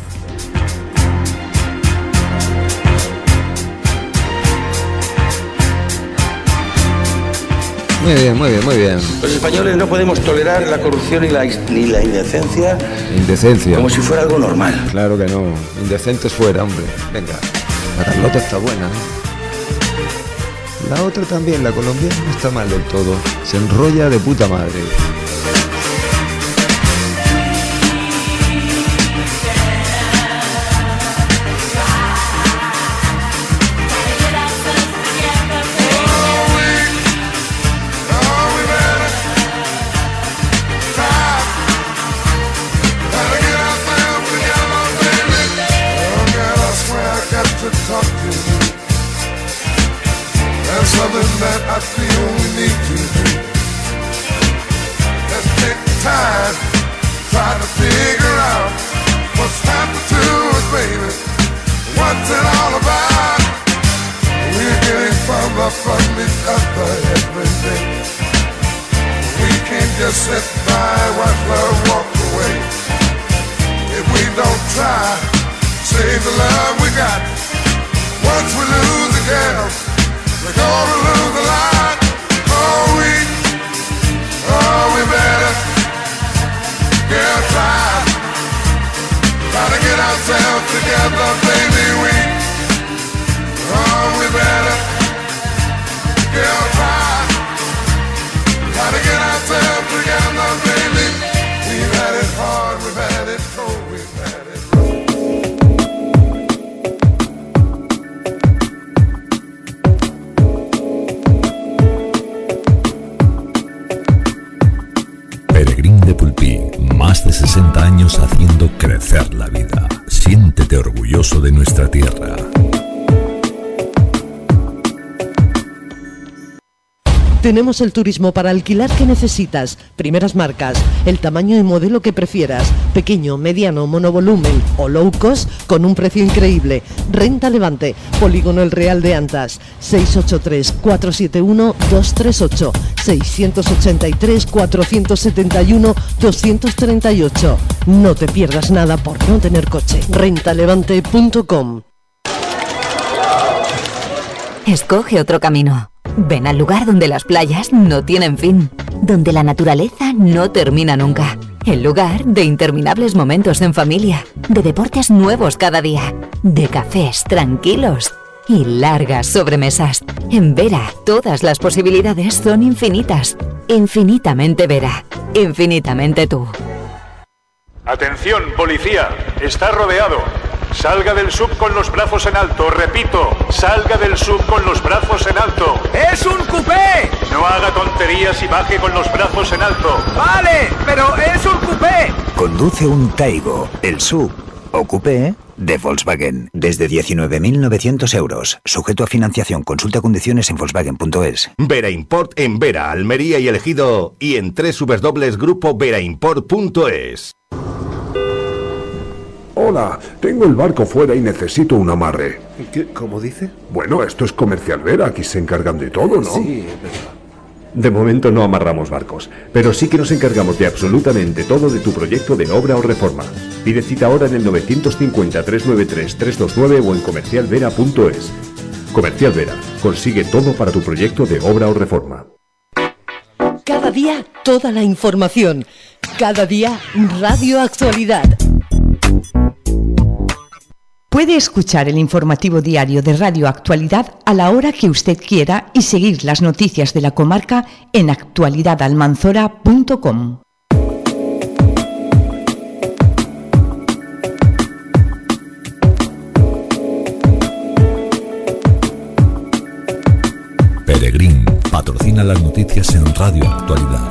Muy bien, muy bien, muy bien. Los españoles no podemos tolerar la corrupción y la, ni la indecencia. Indecencia. Como si fuera algo normal. Claro que no. Indecentes fuera, hombre. Venga. La Carlota está buena, ¿eh? La otra también, la colombiana, no está mal del todo. Se enrolla de puta madre. I feel we need to do. Let's take time, try to figure out what's happened to us, baby. What's it all about? We're getting further from each other every day. We can't just sit by, watch love walk away. If we don't try, save the love we got. Once we lose the girl, we're gonna lose the lot. Oh, we, oh, we better, girl, try, try to get ourselves together, baby, we, oh, we better, girl, try, try to get ourselves together, baby. We've had it hard, we've had it cold, we've had it rough. Peregrín de Pulpí, más de sesenta años haciendo crecer la vida. Siéntete orgulloso de nuestra tierra. Tenemos el turismo para alquilar que necesitas, primeras marcas, el tamaño y modelo que prefieras, pequeño, mediano, monovolumen o low cost con un precio increíble. Renta Levante, Polígono El Real de Antas, seis ocho tres, cuatro siete uno, dos tres ocho, seis ocho tres, cuatro siete uno, dos tres ocho. No te pierdas nada por no tener coche. renta levante punto com. Escoge otro camino. Ven al lugar donde las playas no tienen fin, donde la naturaleza no termina nunca. El lugar de interminables momentos en familia, de deportes nuevos cada día, de cafés tranquilos y largas sobremesas. En Vera, todas las posibilidades son infinitas. Infinitamente Vera, infinitamente tú. Atención, policía, está rodeado. Salga del sub con los brazos en alto, repito, salga del sub con los brazos en alto. ¡Es un coupé! No haga tonterías y baje con los brazos en alto. Vale, pero es un coupé. Conduce un Taigo, el sub o coupé de Volkswagen, desde diecinueve mil novecientos euros. Sujeto a financiación. Consulta condiciones en volkswagen punto es. Vera Import en Vera, Almería y El Ejido y en doble u doble u doble u punto grupo vera import punto es. Hola, tengo el barco fuera y necesito un amarre. ¿Qué, ¿Cómo dice? Bueno, esto es Comercial Vera, aquí se encargan de todo, ¿no? Sí, pero... De momento no amarramos barcos, pero sí que nos encargamos de absolutamente todo de tu proyecto de obra o reforma. Pide cita ahora en el nueve cinco cero, tres nueve tres, tres dos nueve o en comercial vera punto es. Comercial Vera, consigue todo para tu proyecto de obra o reforma. Cada día, toda la información. Cada día, Radio Actualidad. Puede escuchar el informativo diario de Radio Actualidad a la hora que usted quiera y seguir las noticias de la comarca en actualidad almanzora punto com. Peregrín patrocina las noticias en Radio Actualidad.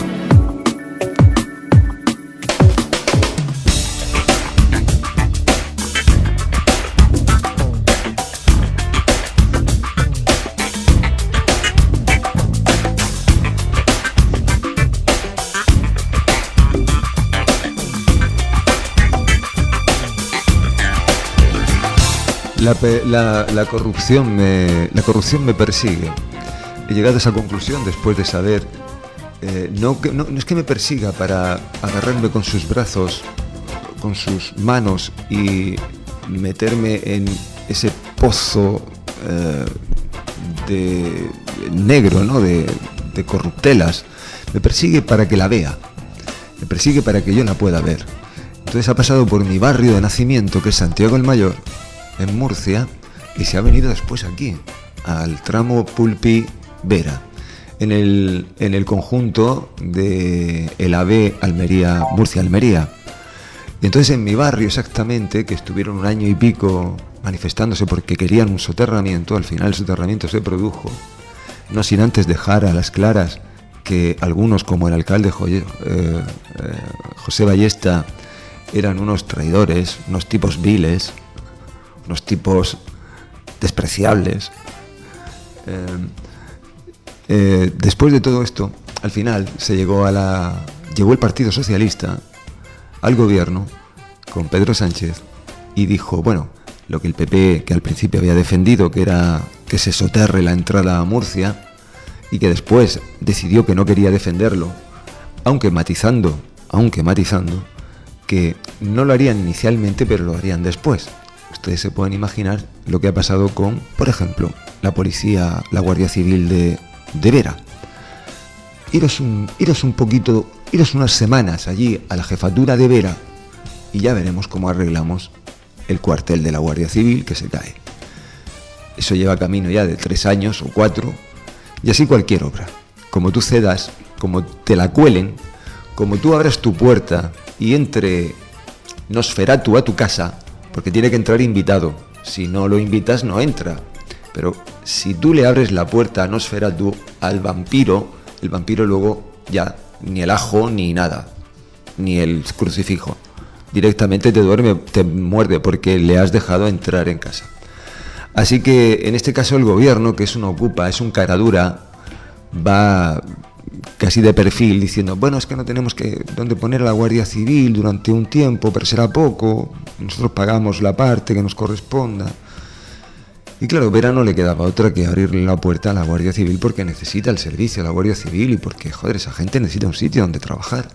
La, la, la, corrupción me, la corrupción me persigue. He llegado a esa conclusión después de saber, eh, no, no, no es que me persiga para agarrarme con sus brazos, con sus manos y meterme en ese pozo eh, de negro, ¿no? de, de corruptelas. Me persigue para que la vea, me persigue para que yo la pueda ver. Entonces ha pasado por mi barrio de nacimiento, que es Santiago el Mayor, en Murcia, y se ha venido después aquí, al tramo Pulpí-Vera, en el, en el conjunto de el A V Almería, Murcia-Almería. Y entonces en mi barrio exactamente, que estuvieron un año y pico manifestándose porque querían un soterramiento, al final el soterramiento se produjo, no sin antes dejar a las claras que algunos, como el alcalde Joye, eh, eh, José Ballesta, eran unos traidores, unos tipos viles, unos tipos despreciables. Eh, eh, después de todo esto, al final se llegó a la llegó el Partido Socialista al gobierno con Pedro Sánchez y dijo, bueno, lo que el P P, que al principio había defendido, que era que se soterre la entrada a Murcia, y que después decidió que no quería defenderlo, aunque matizando, aunque matizando, que no lo harían inicialmente, pero lo harían después. Ustedes se pueden imaginar lo que ha pasado con, por ejemplo, la policía, la Guardia Civil de, de Vera. Iros un, iros un poquito, iros unas semanas allí a la jefatura de Vera y ya veremos cómo arreglamos el cuartel de la Guardia Civil que se cae. Eso lleva camino ya de tres años o cuatro, y así cualquier obra. Como tú cedas, como te la cuelen, como tú abras tu puerta y entre Nosferatu a tu casa, porque tiene que entrar invitado. Si no lo invitas, no entra. Pero si tú le abres la puerta a Nosferatu, al vampiro, el vampiro luego ya ni el ajo ni nada, ni el crucifijo. Directamente te duerme, te muerde porque le has dejado entrar en casa. Así que en este caso el gobierno, que es una ocupa, es un cara dura, va casi de perfil diciendo, bueno, es que no tenemos que dónde poner a la Guardia Civil durante un tiempo, pero será poco, nosotros pagamos la parte que nos corresponda. Y claro, Vera no le quedaba otra que abrirle la puerta a la Guardia Civil porque necesita el servicio a la Guardia Civil y porque, joder, esa gente necesita un sitio donde trabajar.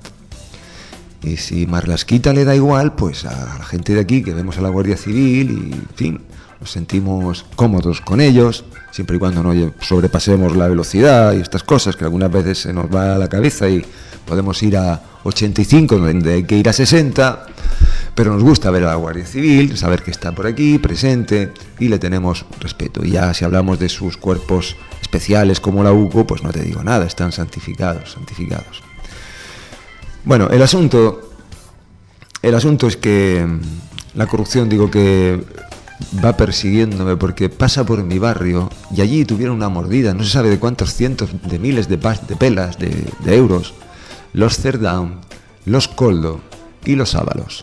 Y si Marlasquita le da igual, pues a la gente de aquí que vemos a la Guardia Civil y, en fin, nos sentimos cómodos con ellos, siempre y cuando no sobrepasemos la velocidad y estas cosas que algunas veces se nos va a la cabeza y podemos ir a ochenta y cinco donde hay que ir a sesenta, pero nos gusta ver a la Guardia Civil, saber que está por aquí, presente, y le tenemos respeto. Y ya si hablamos de sus cuerpos especiales como la U C O, pues no te digo nada, están santificados, santificados. Bueno, el asunto, el asunto es que la corrupción, digo que va persiguiéndome porque pasa por mi barrio y allí tuvieron una mordida, no se sabe de cuántos cientos de miles de, pas, de pelas, de, de euros, los Cerdán, los Coldo y los Ábalos.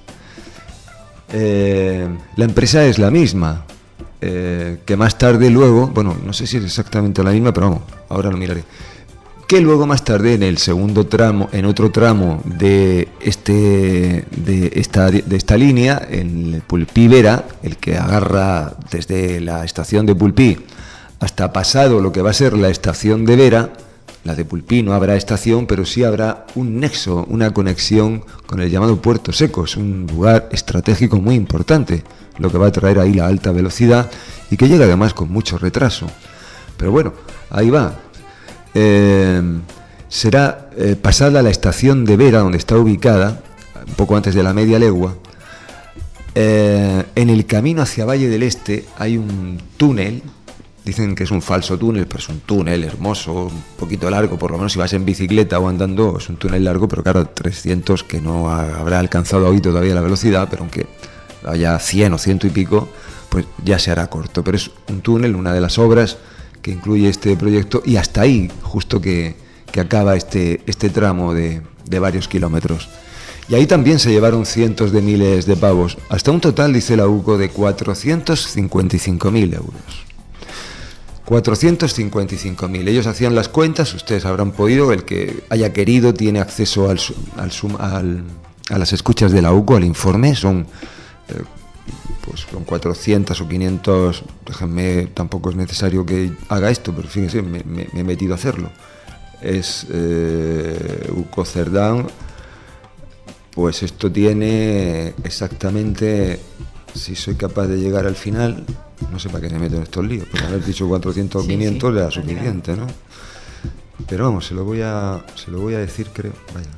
Eh, la empresa es la misma, eh, que más tarde luego, bueno, no sé si es exactamente la misma, pero vamos, ahora lo miraré. Que luego más tarde en el segundo tramo, en otro tramo de este de esta de esta línea, en el Pulpí Vera, el que agarra desde la estación de Pulpí hasta pasado lo que va a ser la estación de Vera, la de Pulpí no habrá estación, pero sí habrá un nexo, una conexión con el llamado Puerto Seco. Es un lugar estratégico muy importante, lo que va a traer ahí la alta velocidad y que llega además con mucho retraso. Pero bueno, ahí va. Eh, será eh, pasada la estación de Vera, donde está ubicada, un poco antes de la media legua. Eh, en el camino hacia Valle del Este hay un túnel, dicen que es un falso túnel, pero es un túnel hermoso, un poquito largo, por lo menos si vas en bicicleta o andando, es un túnel largo, pero claro, trescientos, que no habrá alcanzado hoy todavía la velocidad, pero aunque haya cien o ciento y pico, pues ya se hará corto. Pero es un túnel, una de las obras que incluye este proyecto, y hasta ahí justo que, que acaba este, este tramo de, de varios kilómetros. Y ahí también se llevaron cientos de miles de pavos, hasta un total, dice la U C O, de cuatrocientos cincuenta y cinco mil euros. cuatrocientos cincuenta y cinco mil. Ellos hacían las cuentas, ustedes habrán podido, el que haya querido tiene acceso al, al, al, a las escuchas de la U C O, al informe, son... Eh, pues con cuatrocientos o quinientos, déjenme, tampoco es necesario que haga esto, pero fíjense, me, me, me he metido a hacerlo. Es eh, U C O Cerdán, pues esto tiene exactamente, si soy capaz de llegar al final, no sé para qué me meto en estos líos, porque haber dicho cuatrocientos o quinientos sí, sí, era suficiente, ¿no? Pero vamos, se lo voy a, se lo voy a decir, creo, vaya.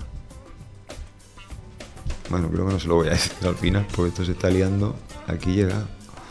Bueno, creo que no se lo voy a decir al final, porque esto se está liando. Aquí llega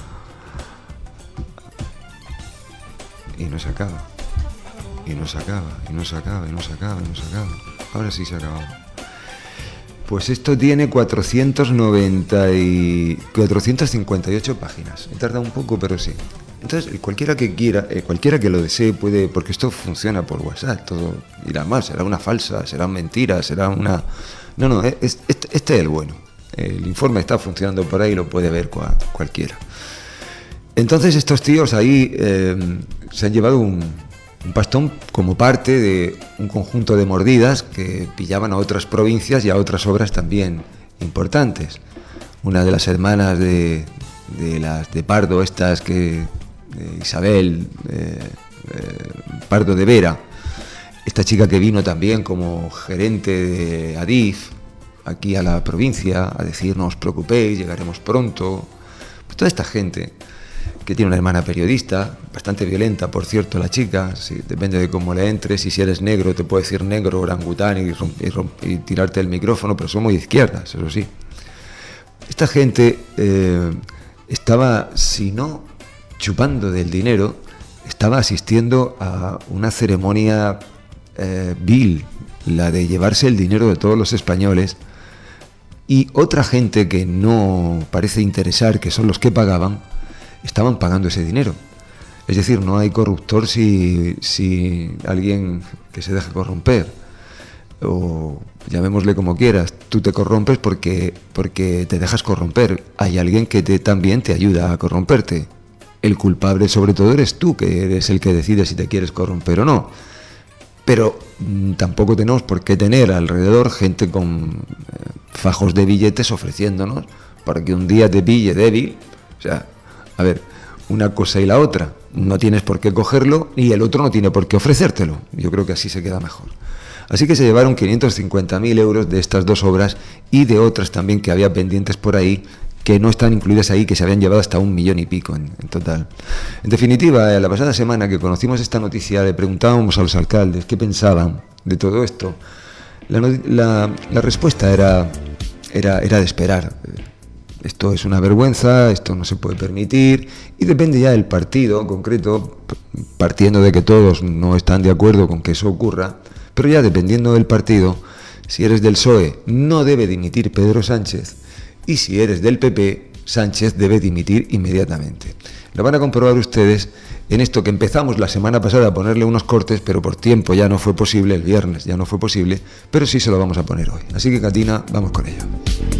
y no se acaba, y no se acaba, y no se acaba, y no se acaba, y no se acaba. Ahora sí se ha acabado. Pues esto tiene cuatrocientos noventa y cuatrocientas cincuenta y ocho páginas. He tardado un poco, pero sí. Entonces, cualquiera que quiera, eh, cualquiera que lo desee puede, porque esto funciona por WhatsApp, todo irá mal, será una falsa, será mentira, será una... No, no, es, es, este es el bueno. El informe está funcionando por ahí, lo puede ver cual, cualquiera. Entonces estos tíos ahí eh, se han llevado un, Un pastón como parte de un conjunto de mordidas que pillaban a otras provincias y a otras obras también importantes. Una de las hermanas de, de las de Pardo, estas que de Isabel eh, eh, Pardo de Vera, esta chica que vino también como gerente de Adif aquí a la provincia a decir no os preocupéis, llegaremos pronto. Pues toda esta gente que tiene una hermana periodista, bastante violenta, por cierto, la chica, sí, depende de cómo le entres, y si eres negro te puede decir negro, orangután y, romp, y, romp, y tirarte el micrófono, pero son muy de izquierdas, eso sí. Esta gente eh, estaba, si no chupando del dinero, estaba asistiendo a una ceremonia eh, vil, la de llevarse el dinero de todos los españoles, y otra gente que no parece interesar, que son los que pagaban, estaban pagando ese dinero. Es decir, no hay corruptor si, si alguien que se deja corromper, o llamémosle como quieras, tú te corrompes porque, porque te dejas corromper. Hay alguien que te, también te ayuda a corromperte. El culpable sobre todo eres tú, que eres el que decide si te quieres corromper o no. Pero mmm, tampoco tenemos por qué tener alrededor gente con eh, fajos de billetes ofreciéndonos para que un día te pille débil. O sea, a ver, una cosa y la otra. No tienes por qué cogerlo y el otro no tiene por qué ofrecértelo. Yo creo que así se queda mejor. Así que se llevaron quinientos cincuenta mil euros de estas dos obras y de otras también que había pendientes por ahí, que no están incluidas ahí, que se habían llevado hasta un millón y pico en, en total. En definitiva, la pasada semana que conocimos esta noticia, le preguntábamos a los alcaldes qué pensaban de todo esto. La, la, la respuesta era, era, era de esperar. Esto es una vergüenza, esto no se puede permitir, y depende ya del partido en concreto, partiendo de que todos no están de acuerdo con que eso ocurra, pero ya dependiendo del partido, si eres del P S O E, no debe dimitir Pedro Sánchez, y si eres del P P, Sánchez debe dimitir inmediatamente. Lo van a comprobar ustedes en esto que empezamos la semana pasada a ponerle unos cortes, pero por tiempo ya no fue posible, el viernes ya no fue posible, pero sí se lo vamos a poner hoy. Así que, Catina, vamos con ello.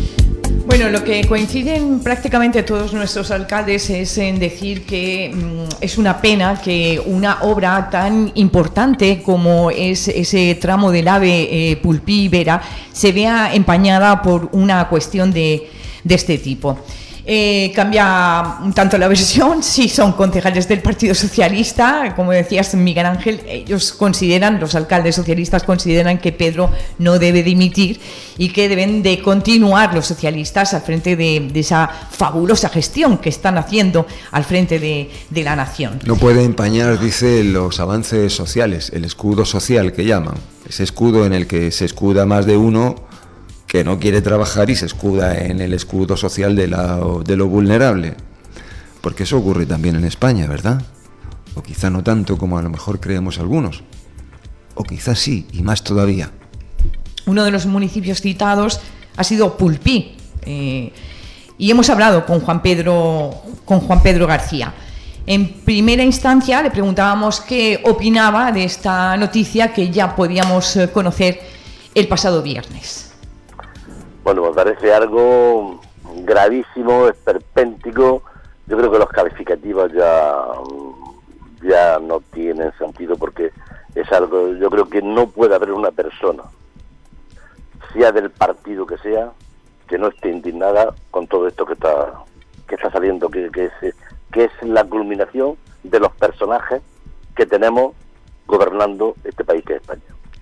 Bueno, lo que coinciden prácticamente todos nuestros alcaldes es en decir que mmm, es una pena que una obra tan importante como es ese tramo del AVE eh, Pulpí-Vera se vea empañada por una cuestión de, de este tipo. Eh, cambia un tanto la versión, si son concejales del Partido Socialista, como decías, Miguel Ángel, ellos consideran, los alcaldes socialistas consideran que Pedro no debe dimitir y que deben de continuar los socialistas al frente de, de esa fabulosa gestión que están haciendo al frente de, de la nación. No puede empañar, dice, los avances sociales, el escudo social que llaman, ese escudo en el que se escuda más de uno que no quiere trabajar y se escuda en el escudo social de, la, de lo vulnerable. Porque eso ocurre también en España, ¿verdad? O quizá no tanto como a lo mejor creemos algunos. O quizá sí, y más todavía. Uno de los municipios citados ha sido Pulpí. Eh, y hemos hablado con Juan Pedro, con Juan Pedro García. En primera instancia le preguntábamos qué opinaba de esta noticia que ya podíamos conocer el pasado viernes. Bueno, me parece algo gravísimo, esperpéntico. Yo creo que los calificativos ya, ya no tienen sentido porque es algo, yo creo que no puede haber una persona, sea del partido que sea, que no esté indignada con todo esto que está que está saliendo, que, que, es, que es la culminación de los personajes que tenemos gobernando este país que es España.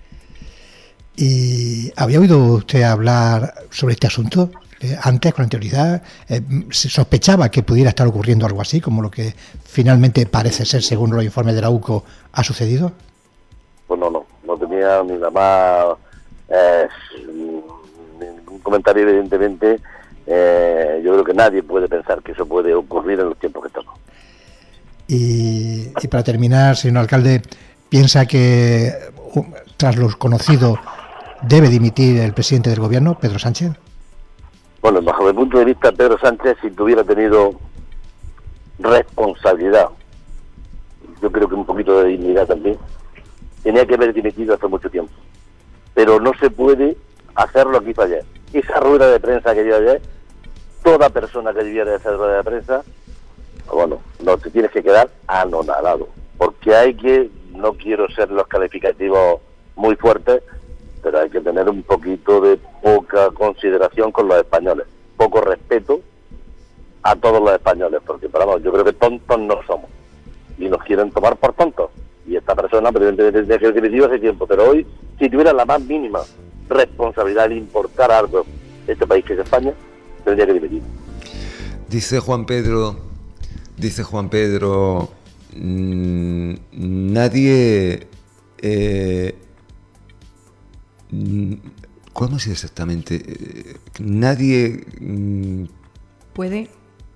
¿Y había oído usted hablar sobre este asunto eh, antes, con anterioridad? Eh, ¿Se sospechaba que pudiera estar ocurriendo algo así, como lo que finalmente parece ser, según los informes de la U C O, ha sucedido? Pues no, no, no tenía ni la más eh, ningún comentario, evidentemente. Eh, yo creo que nadie puede pensar que eso puede ocurrir en los tiempos que estamos. Y, y para terminar, señor alcalde, ¿piensa que tras lo conocido debe dimitir el presidente del gobierno, Pedro Sánchez? Bueno, bajo mi punto de vista, Pedro Sánchez, si tuviera tenido responsabilidad, yo creo que un poquito de dignidad también, tenía que haber dimitido hace mucho tiempo. Pero no se puede hacer lo que hizo ayer. Esa rueda de prensa que dio ayer, toda persona que debiera de hacer rueda de prensa, bueno, no te tienes que quedar anonadado, porque hay que no quiero ser los calificativos muy fuertes, pero hay que tener un poquito de poca consideración con los españoles, poco respeto a todos los españoles, porque vamos, yo creo que tontos no somos, y nos quieren tomar por tontos, y esta persona evidentemente tendría que haber dimitido hace tiempo, pero hoy, si tuviera la más mínima responsabilidad de importar algo este país que es España, tendría que dimitir. Dice Juan Pedro, dice Juan Pedro, mmm, nadie, eh, ¿cómo es exactamente? Eh, nadie mmm, puede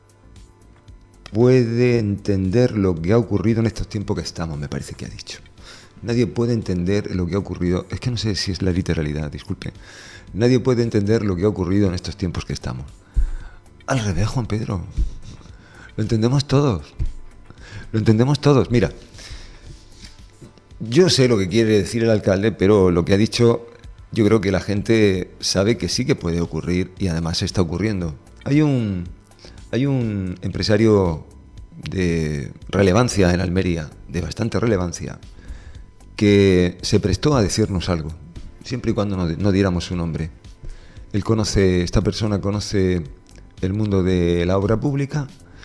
puede entender lo que ha ocurrido en estos tiempos que estamos, me parece que ha dicho. Nadie puede entender lo que ha ocurrido, es que no sé si es la literalidad, disculpe. Nadie puede entender lo que ha ocurrido en estos tiempos que estamos. Al revés, Juan Pedro. Lo entendemos todos. Lo entendemos todos. Mira, yo sé lo que quiere decir el alcalde, pero lo que ha dicho, yo creo que la gente sabe que sí que puede ocurrir y además está ocurriendo. Hay un, hay un empresario de relevancia en Almería, de bastante relevancia, que se prestó a decirnos algo, siempre y cuando no, no diéramos su nombre. Él conoce, esta persona conoce el mundo de la obra pública,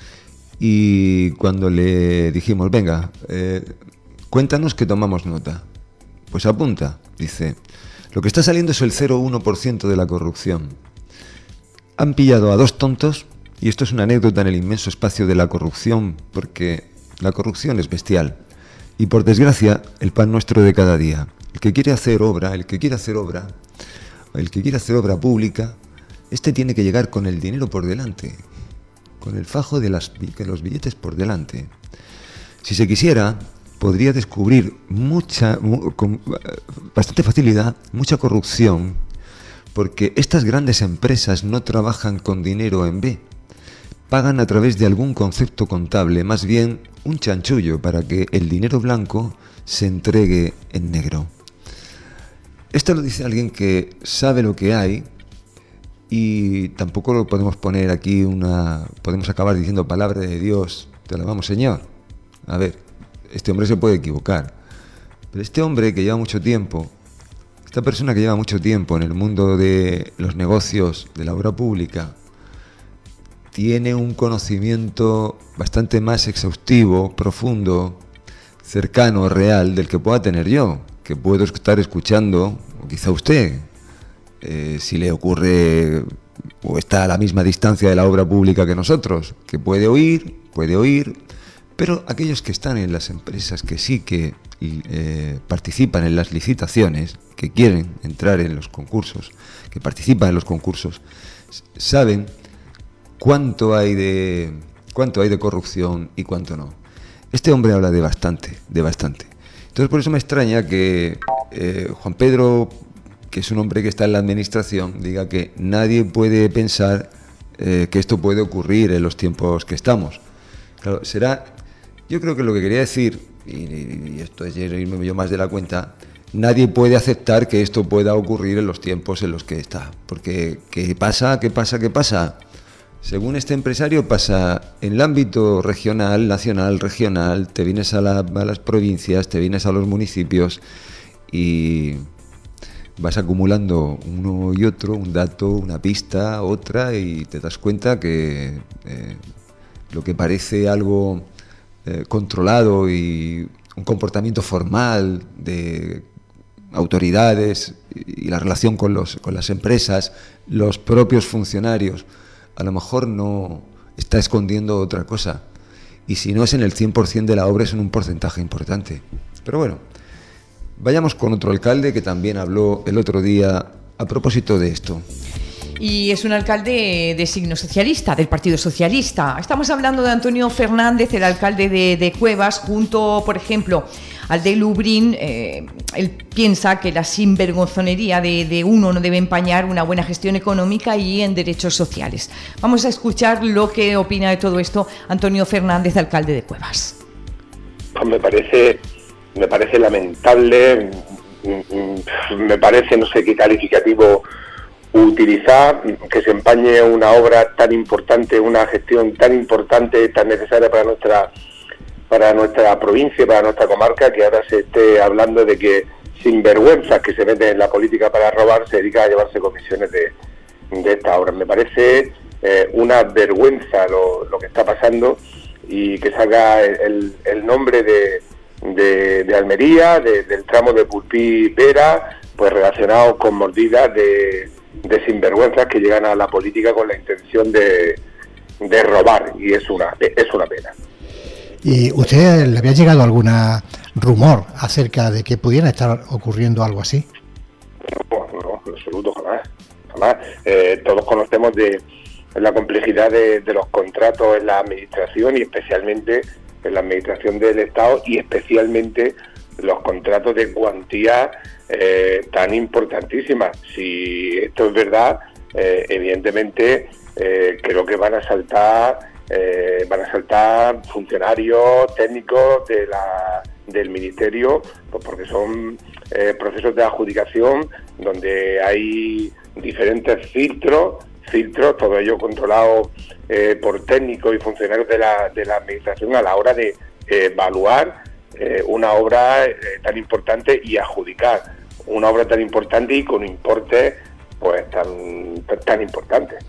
y cuando le dijimos, venga, eh, cuéntanos que tomamos nota, pues apunta, dice, lo que está saliendo es el cero coma uno por ciento de la corrupción. Han pillado a dos tontos, y esto es una anécdota en el inmenso espacio de la corrupción, porque la corrupción es bestial. Y por desgracia, el pan nuestro de cada día. El que quiere hacer obra, el que quiere hacer obra, el que quiere hacer obra pública, este tiene que llegar con el dinero por delante, con el fajo de las, de los billetes por delante. Si se quisiera, podría descubrir mucha, con bastante facilidad, mucha corrupción, porque estas grandes empresas no trabajan con dinero en B, pagan a través de algún concepto contable, más bien un chanchullo para que el dinero blanco se entregue en negro. Esto lo dice alguien que sabe lo que hay, y tampoco lo podemos poner aquí una... podemos acabar diciendo palabra de Dios, te alabamos Señor. A ver, este hombre se puede equivocar, pero este hombre que lleva mucho tiempo, esta persona que lleva mucho tiempo en el mundo de los negocios, de la obra pública, tiene un conocimiento bastante más exhaustivo, profundo, cercano, real, del que pueda tener yo, que puedo estar escuchando, o quizá usted, eh, si le ocurre o está a la misma distancia de la obra pública que nosotros, que puede oír, puede oír, pero aquellos que están en las empresas que sí que eh, participan en las licitaciones, que quieren entrar en los concursos, que participan en los concursos, saben cuánto hay de cuánto hay de corrupción y cuánto no. Este hombre habla de bastante, de bastante. Entonces por eso me extraña que eh, Juan Pedro, que es un hombre que está en la administración, diga que nadie puede pensar eh, que esto puede ocurrir en los tiempos que estamos. Claro, será, yo creo que lo que quería decir, y, y esto es irme yo más de la cuenta, nadie puede aceptar que esto pueda ocurrir en los tiempos en los que está. Porque, ¿qué pasa? ¿Qué pasa? ¿Qué pasa? Según este empresario pasa en el ámbito regional, nacional, regional, te vienes a, la, a las provincias, te vienes a los municipios y vas acumulando uno y otro, un dato, una pista, otra, y te das cuenta que eh, lo que parece algo eh, controlado y un comportamiento formal de autoridades y la relación con, los, con las empresas, los propios funcionarios, a lo mejor no está escondiendo otra cosa. Y si no es en el cien por ciento de la obra, es en un porcentaje importante. Pero bueno, vayamos con otro alcalde que también habló el otro día a propósito de esto. Y es un alcalde de signo socialista, del Partido Socialista. Estamos hablando de Antonio Fernández, el alcalde de, de Cuevas, junto, por ejemplo, al de Lubrién. Eh, él piensa que la sinvergonzonería de, de uno no debe empañar una buena gestión económica y en derechos sociales. Vamos a escuchar lo que opina de todo esto Antonio Fernández, alcalde de Cuevas. Me parece, me parece lamentable, me parece, no sé qué calificativo utilizar, que se empañe una obra tan importante, una gestión tan importante, tan necesaria para nuestra para nuestra provincia, para nuestra comarca, que ahora se esté hablando de que sinvergüenzas que se meten en la política para robar se dedican a llevarse comisiones de, de esta obra. Me parece eh, una vergüenza lo, lo que está pasando, y que salga el, el nombre de, de, de Almería, de, del tramo de Pulpí Vera, pues relacionado con mordidas de, de sinvergüenzas que llegan a la política con la intención de, de robar, y es una, es una pena. ¿Y usted le había llegado alguna rumor acerca de que pudiera estar ocurriendo algo así? No, no, en absoluto, jamás. jamás. Eh, todos conocemos de la complejidad de, de los contratos en la administración, y especialmente en la administración del Estado, y especialmente los contratos de cuantía eh, tan importantísimas. Si esto es verdad, eh, evidentemente eh, creo que van a saltar Eh, van a saltar funcionarios técnicos de la, del Ministerio, pues porque son eh, procesos de adjudicación donde hay diferentes filtros, filtros, todo ello controlado eh, por técnicos y funcionarios de la, de la Administración a la hora de eh, evaluar eh, una obra eh, tan importante y adjudicar una obra tan importante y con importes pues tan, tan, tan importantes.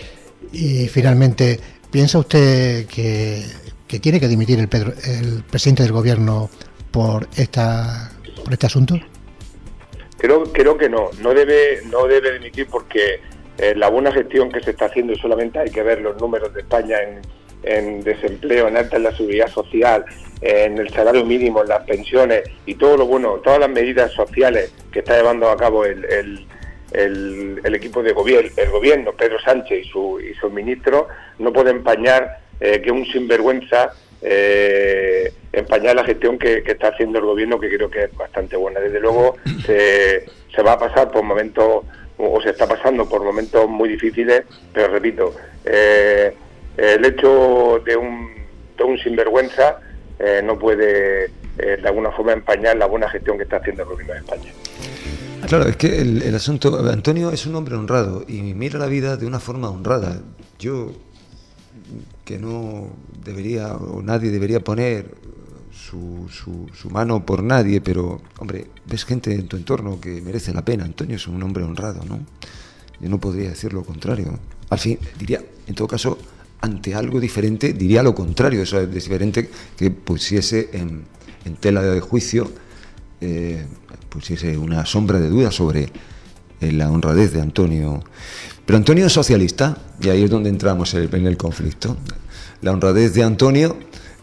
Y finalmente, ¿piensa usted que, que tiene que dimitir el, Pedro, el presidente del gobierno por esta por este asunto? Creo creo que no, no debe no debe dimitir, porque eh, la buena gestión que se está haciendo, y solamente hay que ver los números de España en, en desempleo, en alta en la seguridad social, en el salario mínimo, en las pensiones y todo lo bueno, todas las medidas sociales que está llevando a cabo el, el El, el equipo de gobierno, el gobierno, Pedro Sánchez y su y sus ministros, no puede empañar eh, que un sinvergüenza eh, empañar la gestión que, que está haciendo el gobierno, que creo que es bastante buena. Desde luego se, se va a pasar por momentos, o se está pasando por momentos muy difíciles, pero repito, eh, el hecho de un, de un sinvergüenza eh, no puede eh, de alguna forma empañar la buena gestión que está haciendo el gobierno de España. Claro, es que el, el asunto... Antonio es un hombre honrado y mira la vida de una forma honrada. Yo, que no debería, o nadie debería poner su, su, su mano por nadie, pero, hombre, ves gente en tu entorno que merece la pena. Antonio es un hombre honrado, ¿no? Yo no podría decir lo contrario. Al fin, diría, en todo caso, ante algo diferente, diría lo contrario. Eso es diferente que pusiese en, en tela de juicio... Eh, pusiese una sombra de duda sobre eh, la honradez de Antonio. Pero Antonio es socialista, y ahí es donde entramos en el, en el conflicto. La honradez de Antonio,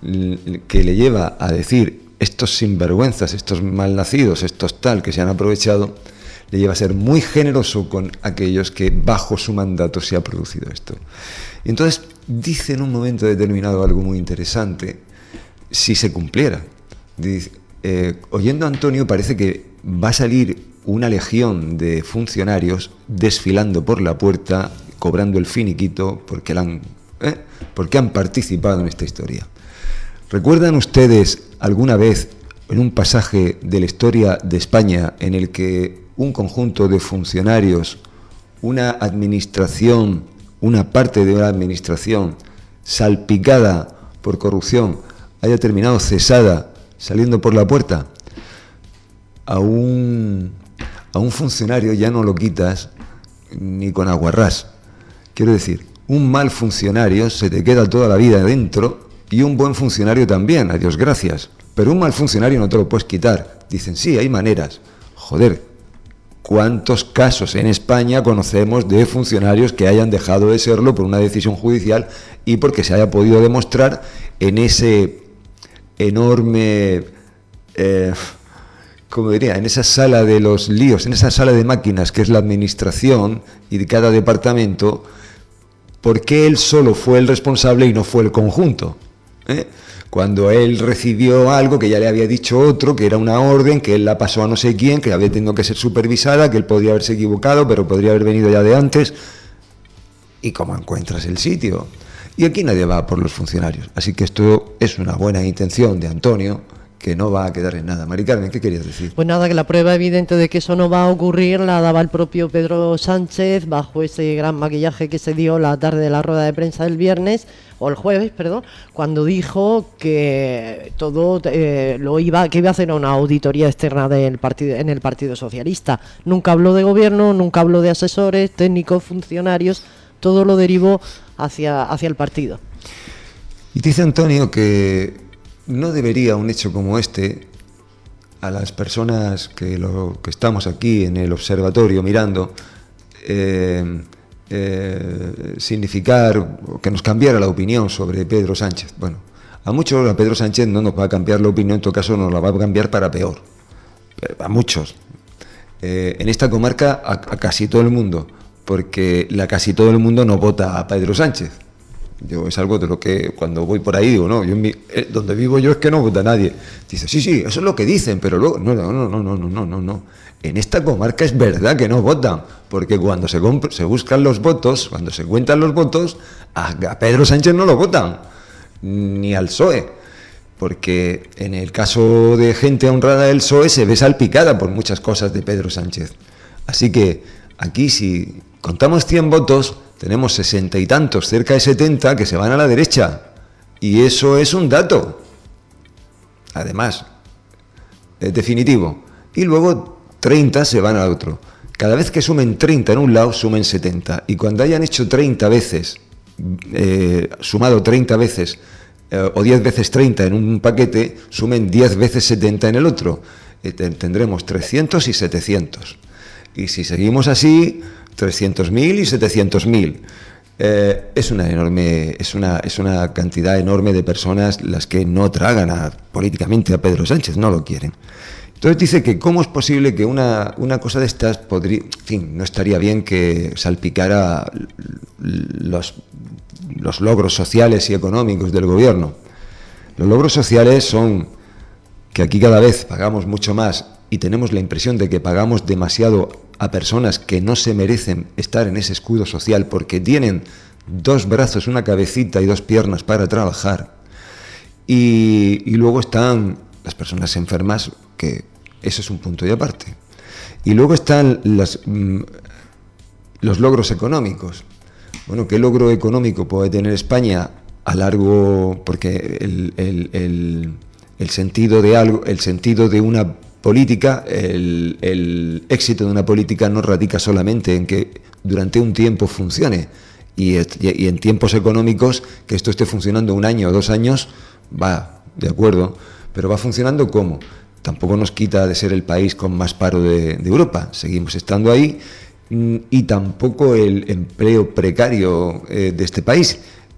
que le lleva a decir estos sinvergüenzas, estos malnacidos, estos tal que se han aprovechado, le lleva a ser muy generoso con aquellos que bajo su mandato se ha producido esto. Y entonces dice en un momento determinado algo muy interesante, si se cumpliera. Dice, eh, oyendo a Antonio parece que va a salir una legión de funcionarios desfilando por la puerta, cobrando el finiquito porque, la han, ¿eh? porque han participado en esta historia. ¿Recuerdan ustedes alguna vez en un pasaje de la historia de España en el que un conjunto de funcionarios, una administración, una parte de una administración salpicada por corrupción haya terminado cesada saliendo por la puerta? A un, a un funcionario ya no lo quitas ni con aguarrás. Quiero decir, un mal funcionario se te queda toda la vida dentro, y un buen funcionario también, a Dios gracias. Pero un mal funcionario no te lo puedes quitar. Dicen, sí, hay maneras. Joder, ¿cuántos casos en España conocemos de funcionarios que hayan dejado de serlo por una decisión judicial y porque se haya podido demostrar en ese enorme... Eh, como diría, en esa sala de los líos, en esa sala de máquinas que es la administración y de cada departamento, ¿por qué él solo fue el responsable y no fue el conjunto? ¿Eh? Cuando él recibió algo que ya le había dicho otro, que era una orden, que él la pasó a no sé quién, que había tenido que ser supervisada, que él podría haberse equivocado, pero podría haber venido ya de antes. ¿Y cómo encuentras el sitio? Y aquí nadie va por los funcionarios. Así que esto es una buena intención de Antonio, que no va a quedar en nada. Mari Carmen, ¿qué querías decir? Pues nada, que la prueba evidente de que eso no va a ocurrir la daba el propio Pedro Sánchez bajo ese gran maquillaje que se dio la tarde de la rueda de prensa del viernes, o el jueves, perdón, cuando dijo que todo eh, lo iba, que iba a hacer una auditoría externa del partido, en el Partido Socialista. Nunca habló de gobierno, nunca habló de asesores, técnicos, funcionarios, todo lo derivó hacia, hacia el partido. Y dice Antonio que no debería un hecho como este a las personas que, lo, que estamos aquí en el observatorio mirando eh, eh, significar que nos cambiara la opinión sobre Pedro Sánchez. Bueno, a muchos a Pedro Sánchez no nos va a cambiar la opinión, en todo caso nos la va a cambiar para peor, a muchos. Eh, en esta comarca a, a casi todo el mundo, porque la casi todo el mundo no vota a Pedro Sánchez. Yo es algo de lo que cuando voy por ahí digo, no, yo en mi, eh, donde vivo yo es que no vota nadie. Dice, sí, sí, eso es lo que dicen, pero luego, no, no, no, no, no, no, no, no. En esta comarca es verdad que no votan, porque cuando se, se buscan los votos, cuando se cuentan los votos, a, a Pedro Sánchez no lo votan, ni al P S O E, porque en el caso de gente honrada del P S O E se ve salpicada por muchas cosas de Pedro Sánchez. Así que aquí si contamos cien votos, tenemos sesenta y tantos, cerca de setenta, que se van a la derecha. Y eso es un dato. Además, es definitivo. Y luego treinta se van al otro. Cada vez que sumen treinta en un lado, sumen setenta. Y cuando hayan hecho treinta veces, eh, sumado treinta veces, eh, o diez veces treinta en un paquete, sumen diez veces setenta en el otro. Eh, tendremos trescientos y setecientos. Y si seguimos así, trescientos mil y setecientos mil. Eh, es una enorme, es una, es una cantidad enorme de personas las que no tragan a, políticamente a Pedro Sánchez, no lo quieren. Entonces dice que cómo es posible que una, una cosa de estas podría, en fin, no estaría bien que salpicara los, los logros sociales y económicos del gobierno. Los logros sociales son que aquí cada vez pagamos mucho más y tenemos la impresión de que pagamos demasiado a personas que no se merecen estar en ese escudo social porque tienen dos brazos, una cabecita y dos piernas para trabajar. Y, y luego están las personas enfermas, que eso es un punto y aparte. Y luego están las, mm, los logros económicos. Bueno, ¿qué logro económico puede tener España a largo? Porque el, el, el, el sentido de algo, el sentido de una política, el, el éxito de una política no radica solamente en que durante un tiempo funcione y, y en tiempos económicos que esto esté funcionando un año o dos años, va, de acuerdo, pero va funcionando ¿cómo? Tampoco nos quita de ser el país con más paro de, de Europa, seguimos estando ahí, y tampoco el empleo precario eh, de este país,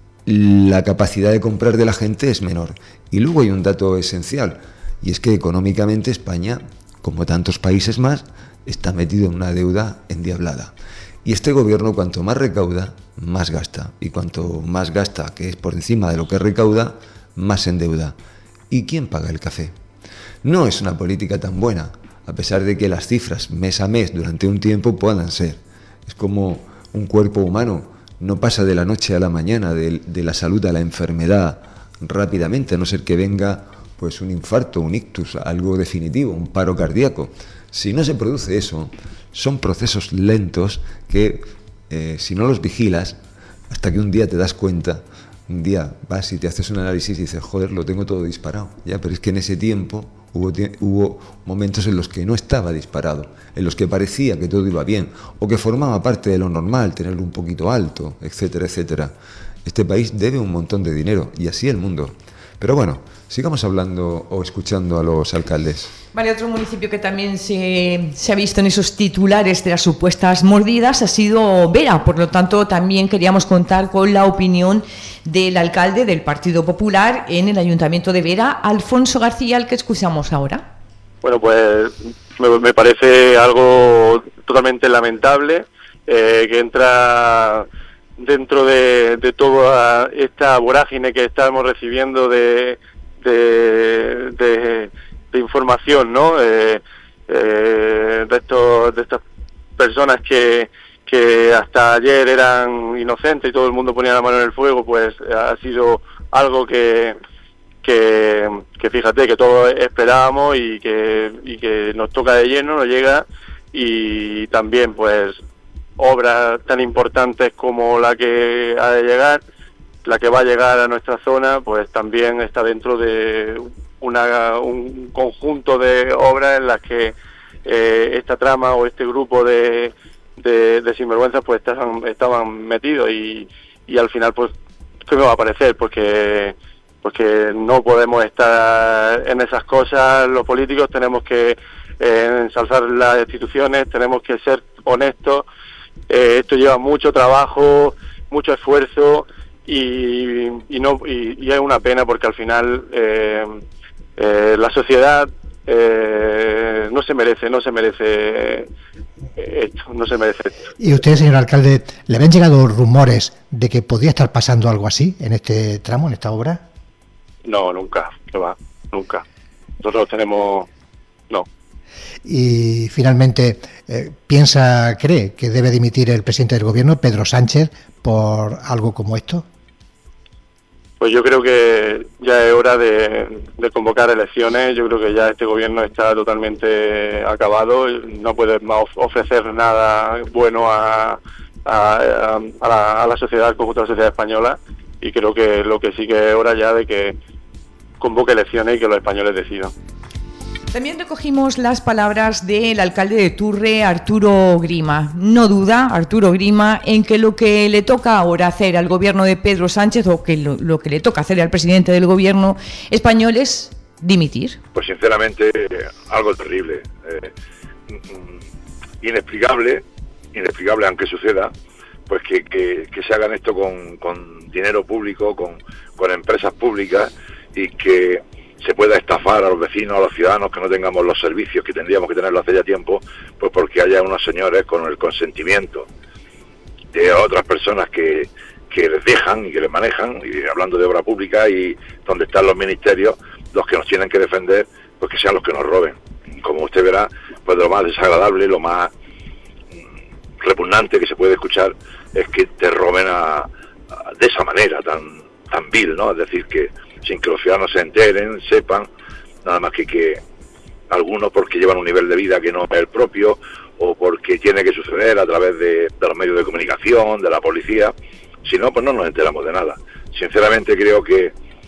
la capacidad de comprar de la gente es menor. Y luego hay un dato esencial, y es que económicamente España, como tantos países más, está metido en una deuda endiablada. Y este gobierno, cuanto más recauda, más gasta. Y cuanto más gasta, que es por encima de lo que recauda, más endeuda. ¿Y quién paga el café? No es una política tan buena, a pesar de que las cifras mes a mes durante un tiempo puedan ser. Es como un cuerpo humano, no pasa de la noche a la mañana, de, de la salud a la enfermedad rápidamente, a no ser que venga pues un infarto, un ictus, algo definitivo, un paro cardíaco. Si no se produce eso, son procesos lentos que eh, si no los vigilas, hasta que un día te das cuenta, un día vas y te haces un análisis y dices, joder, lo tengo todo disparado. Ya, pero es que en ese tiempo hubo, hubo momentos en los que no estaba disparado, en los que parecía que todo iba bien, o que formaba parte de lo normal, tenerlo un poquito alto, etcétera, etcétera. Este país debe un montón de dinero, y así el mundo. Pero bueno, sigamos hablando o escuchando a los alcaldes. Vale, otro municipio que también se, se ha visto en esos titulares de las supuestas mordidas ha sido Vera. Por lo tanto, también queríamos contar con la opinión del alcalde del Partido Popular en el Ayuntamiento de Vera, Alfonso García, al que escuchamos ahora. Bueno, pues me, me parece algo totalmente lamentable eh, que entra dentro de, de toda esta vorágine que estamos recibiendo de, de, de, de información, ¿no? Eh, eh, de estos de estas personas que, que hasta ayer eran inocentes y todo el mundo ponía la mano en el fuego, pues ha sido algo que, que, que fíjate que todos esperábamos y que, y que nos toca de lleno, nos llega, y también pues obras tan importantes como la que ha de llegar, la que va a llegar a nuestra zona, pues también está dentro de una, un conjunto de obras en las que eh, esta trama o este grupo de, de, de sinvergüenzas pues estaban, estaban metidos, y, y al final pues ¿qué me va a parecer? Porque porque no podemos estar en esas cosas. Los políticos tenemos que eh, ensalzar las instituciones, tenemos que ser honestos. Eh, esto lleva mucho trabajo, mucho esfuerzo, y, y no y, y es una pena porque al final eh, eh, la sociedad eh, no se merece, no se merece esto, no se merece esto. ¿Y usted, señor alcalde, le habían llegado rumores de que podía estar pasando algo así en este tramo, en esta obra? No, nunca, no va, nunca. Nosotros tenemos... no. Y finalmente, eh, ¿piensa, cree que debe dimitir el presidente del gobierno, Pedro Sánchez, por algo como esto? Pues yo creo que ya es hora de, de convocar elecciones. Yo creo que ya este gobierno está totalmente acabado. No puede más ofrecer nada bueno a, a, a, a, la, a la sociedad, al conjunto de la sociedad española. Y creo que lo que sí que es hora ya de que convoque elecciones y que los españoles decidan. También recogimos las palabras del alcalde de Turre, Arturo Grima. No duda, Arturo Grima, en que lo que le toca ahora hacer al gobierno de Pedro Sánchez, o que lo, lo que le toca hacer al presidente del gobierno español, es dimitir. Pues sinceramente, algo terrible, eh, inexplicable, inexplicable aunque suceda, pues que, que, que se hagan esto con, con dinero público, con, con empresas públicas, y que se pueda estafar a los vecinos, a los ciudadanos, que no tengamos los servicios que tendríamos que tenerlo hace ya tiempo, pues porque haya unos señores con el consentimiento de otras personas que, que les dejan y que les manejan, y hablando de obra pública, y donde están los ministerios, los que nos tienen que defender, pues que sean los que nos roben. Como usted verá, pues lo más desagradable, lo más repugnante que se puede escuchar es que te roben a, a, de esa manera tan tan vil, ¿no? Es decir, que sin que los ciudadanos se enteren, sepan, nada más que que algunos porque llevan un nivel de vida que no es el propio, o porque tiene que suceder a través de, de los medios de comunicación, de la policía. Si no, pues no nos enteramos de nada. Sinceramente creo que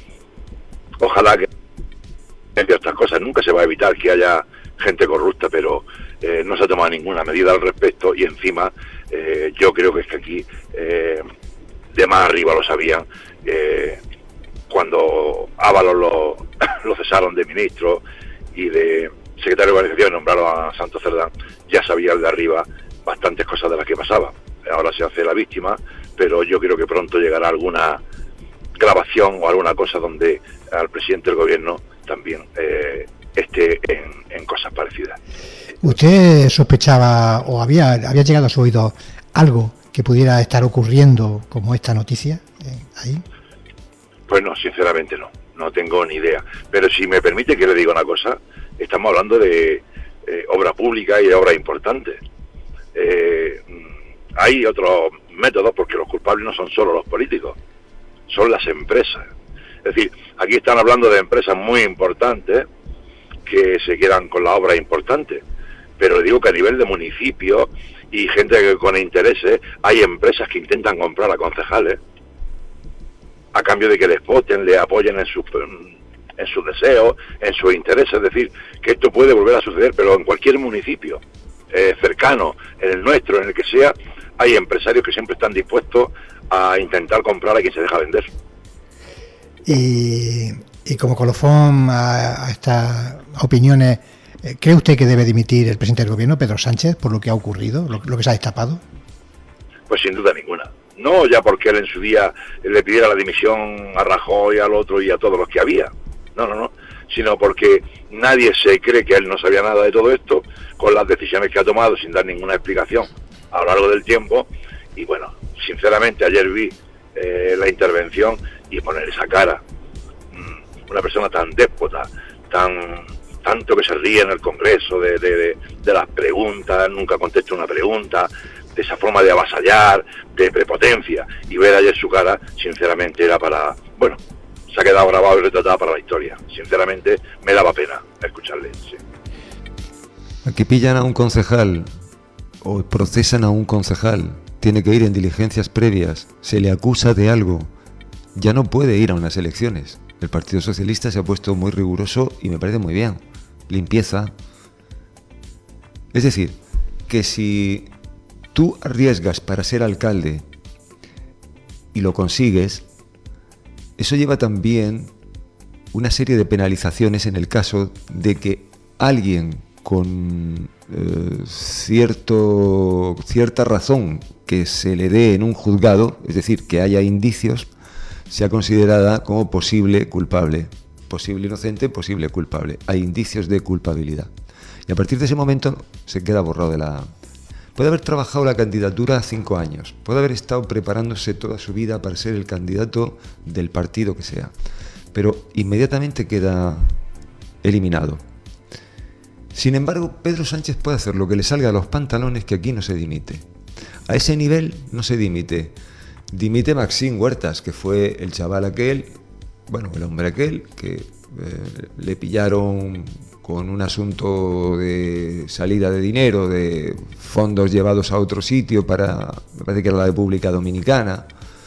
ojalá que estas cosas nunca se va a evitar que haya gente corrupta, pero eh, no se ha tomado ninguna medida al respecto, y encima eh, yo creo que es que aquí eh, de más arriba lo sabían. Eh, cuando Ábalos lo, lo cesaron de ministro y de secretario de organización, nombraron a Santos Cerdán, ya sabía el de arriba bastantes cosas de las que pasaba. Ahora se hace la víctima, pero yo creo que pronto llegará alguna grabación o alguna cosa donde al presidente del gobierno también eh, esté en, en cosas parecidas. ¿Usted sospechaba o había, había llegado a su oído algo que pudiera estar ocurriendo como esta noticia eh, ahí? Pues no, sinceramente no, no tengo ni idea. Pero si me permite que le diga una cosa, estamos hablando de eh, obra pública y de obra importante. Eh, hay otros métodos, porque los culpables no son solo los políticos, son las empresas. Es decir, aquí están hablando de empresas muy importantes que se quedan con la obra importante, pero digo que a nivel de municipio y gente que con intereses, hay empresas que intentan comprar a concejales a cambio de que les voten, le apoyen en sus en sus deseos, en sus intereses. Es decir, que esto puede volver a suceder, pero en cualquier municipio eh, cercano, en el nuestro, en el que sea, hay empresarios que siempre están dispuestos a intentar comprar a quien se deja vender. Y, y como colofón a, a estas opiniones, ¿cree usted que debe dimitir el presidente del gobierno, Pedro Sánchez, por lo que ha ocurrido, lo, lo que se ha destapado? Pues sin duda ninguna. No ya porque él en su día le pidiera la dimisión a Rajoy, al otro y a todos los que había. No, no, no. Sino porque nadie se cree que él no sabía nada de todo esto, con las decisiones que ha tomado sin dar ninguna explicación a lo largo del tiempo. Y bueno, sinceramente ayer vi eh, la intervención y poner esa cara. Mm, una persona tan déspota, tan tanto que se ríe en el Congreso de, de, de, de las preguntas, nunca contesta una pregunta, de esa forma de avasallar, de prepotencia, y ver ayer su cara, sinceramente era para, bueno, se ha quedado grabado y retratado para la historia. Sinceramente, me daba pena escucarle. Sí. Aquí pillan a un concejal o procesan a un concejal, tiene que ir en diligencias previas, se le acusa de algo, ya no puede ir a unas elecciones. El Partido Socialista se ha puesto muy riguroso y me parece muy bien. Limpieza. Es decir, que si tú arriesgas para ser alcalde y lo consigues, eso lleva también una serie de penalizaciones en el caso de que alguien con eh, cierto, cierta razón que se le dé en un juzgado, es decir, que haya indicios, sea considerada como posible culpable. Posible inocente, posible culpable. Hay indicios de culpabilidad. Y a partir de ese momento se queda borrado de la... Puede haber trabajado la candidatura cinco años, puede haber estado preparándose toda su vida para ser el candidato del partido que sea, pero inmediatamente queda eliminado. Sin embargo, Pedro Sánchez puede hacer lo que le salga a los pantalones, que aquí no se dimite. A ese nivel no se dimite. Dimite Maxim Huertas, que fue el chaval aquel, bueno, el hombre aquel, que eh, le pillaron con un asunto de salida de dinero, de fondos llevados a otro sitio para, me parece que era la República Dominicana,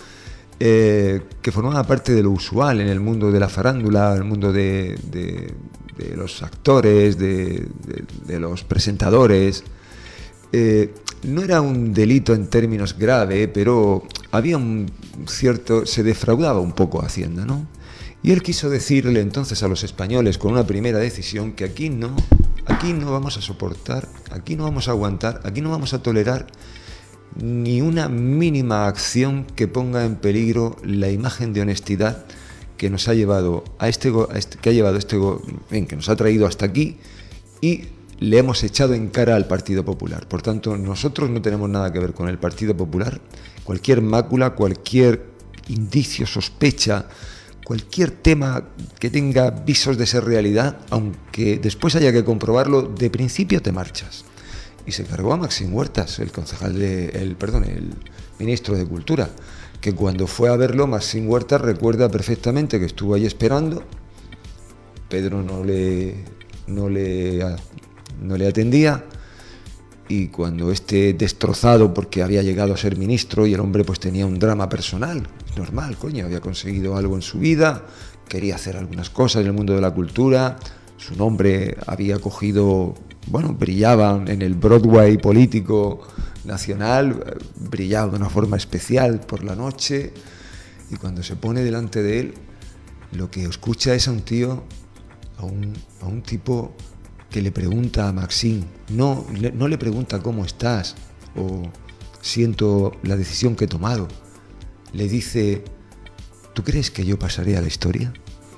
eh, que formaba parte de lo usual en el mundo de la farándula, el mundo de, de, de los actores, de, de, de los presentadores. Eh, no era un delito en términos grave, pero había un cierto, se defraudaba un poco Hacienda, ¿no? Y él quiso decirle entonces a los españoles con una primera decisión que aquí no, aquí no vamos a soportar, aquí no vamos a aguantar, aquí no vamos a tolerar ni una mínima acción que ponga en peligro la imagen de honestidad que nos ha llevado a este, a este que ha llevado este en que nos ha traído hasta aquí, y le hemos echado en cara al Partido Popular. Por tanto, nosotros no tenemos nada que ver con el Partido Popular. Cualquier mácula, cualquier indicio, sospecha, cualquier tema que tenga visos de ser realidad, aunque después haya que comprobarlo, de principio te marchas. Y se cargó a Maxim Huertas, el concejal de, el, perdón, el ministro de Cultura, que cuando fue a verlo, Maxim Huertas recuerda perfectamente que estuvo ahí esperando. Pedro no le, no le, no le atendía, y cuando este destrozado porque había llegado a ser ministro y el hombre pues tenía un drama personal, normal, coño, había conseguido algo en su vida, quería hacer algunas cosas en el mundo de la cultura, su nombre había cogido, bueno, brillaba en el Broadway político nacional, brillaba de una forma especial por la noche, y cuando se pone delante de él, lo que escucha es a un tío, a un, a un tipo que le pregunta a Maxim, no, le, no le pregunta cómo estás o siento la decisión que he tomado, le dice, ¿tú crees que yo pasaré a la historia?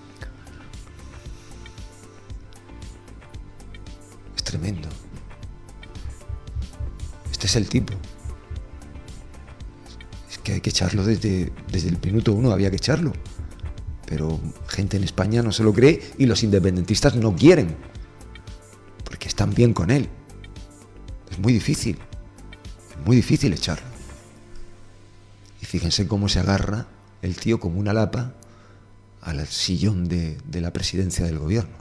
Es tremendo. Este es el tipo. Es que hay que echarlo desde, desde el minuto uno, había que echarlo. Pero gente en España no se lo cree y los independentistas no quieren, porque están bien con él. Es muy difícil, es muy difícil echarlo. Y fíjense cómo se agarra el tío como una lapa al sillón de, de la presidencia del gobierno.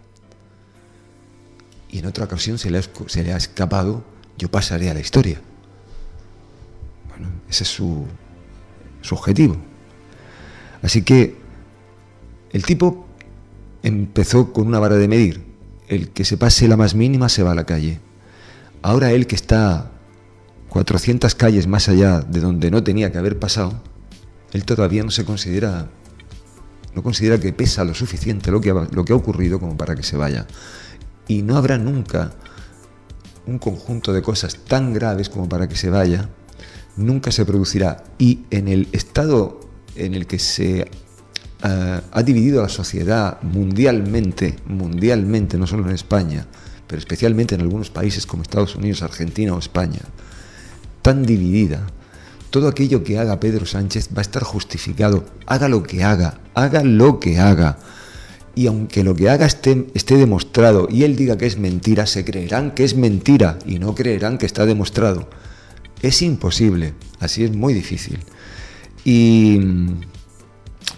Y en otra ocasión se le, ha, se le ha escapado, yo pasaré a la historia. Bueno, ese es su, su objetivo. Así que el tipo empezó con una vara de medir. El que se pase la más mínima se va a la calle. Ahora él, que está cuatrocientas calles más allá de donde no tenía que haber pasado, él todavía no se considera, no considera que pesa lo suficiente lo que ha, lo que ha ocurrido como para que se vaya. Y no habrá nunca un conjunto de cosas tan graves como para que se vaya, nunca se producirá. Y en el estado en el que se uh, ha dividido la sociedad mundialmente, mundialmente, no solo en España, pero especialmente en algunos países como Estados Unidos, Argentina o España, tan dividida, todo aquello que haga Pedro Sánchez va a estar justificado, haga lo que haga, haga lo que haga. Y aunque lo que haga esté, esté demostrado y él diga que es mentira, se creerán que es mentira y no creerán que está demostrado. Es imposible, así es muy difícil. Y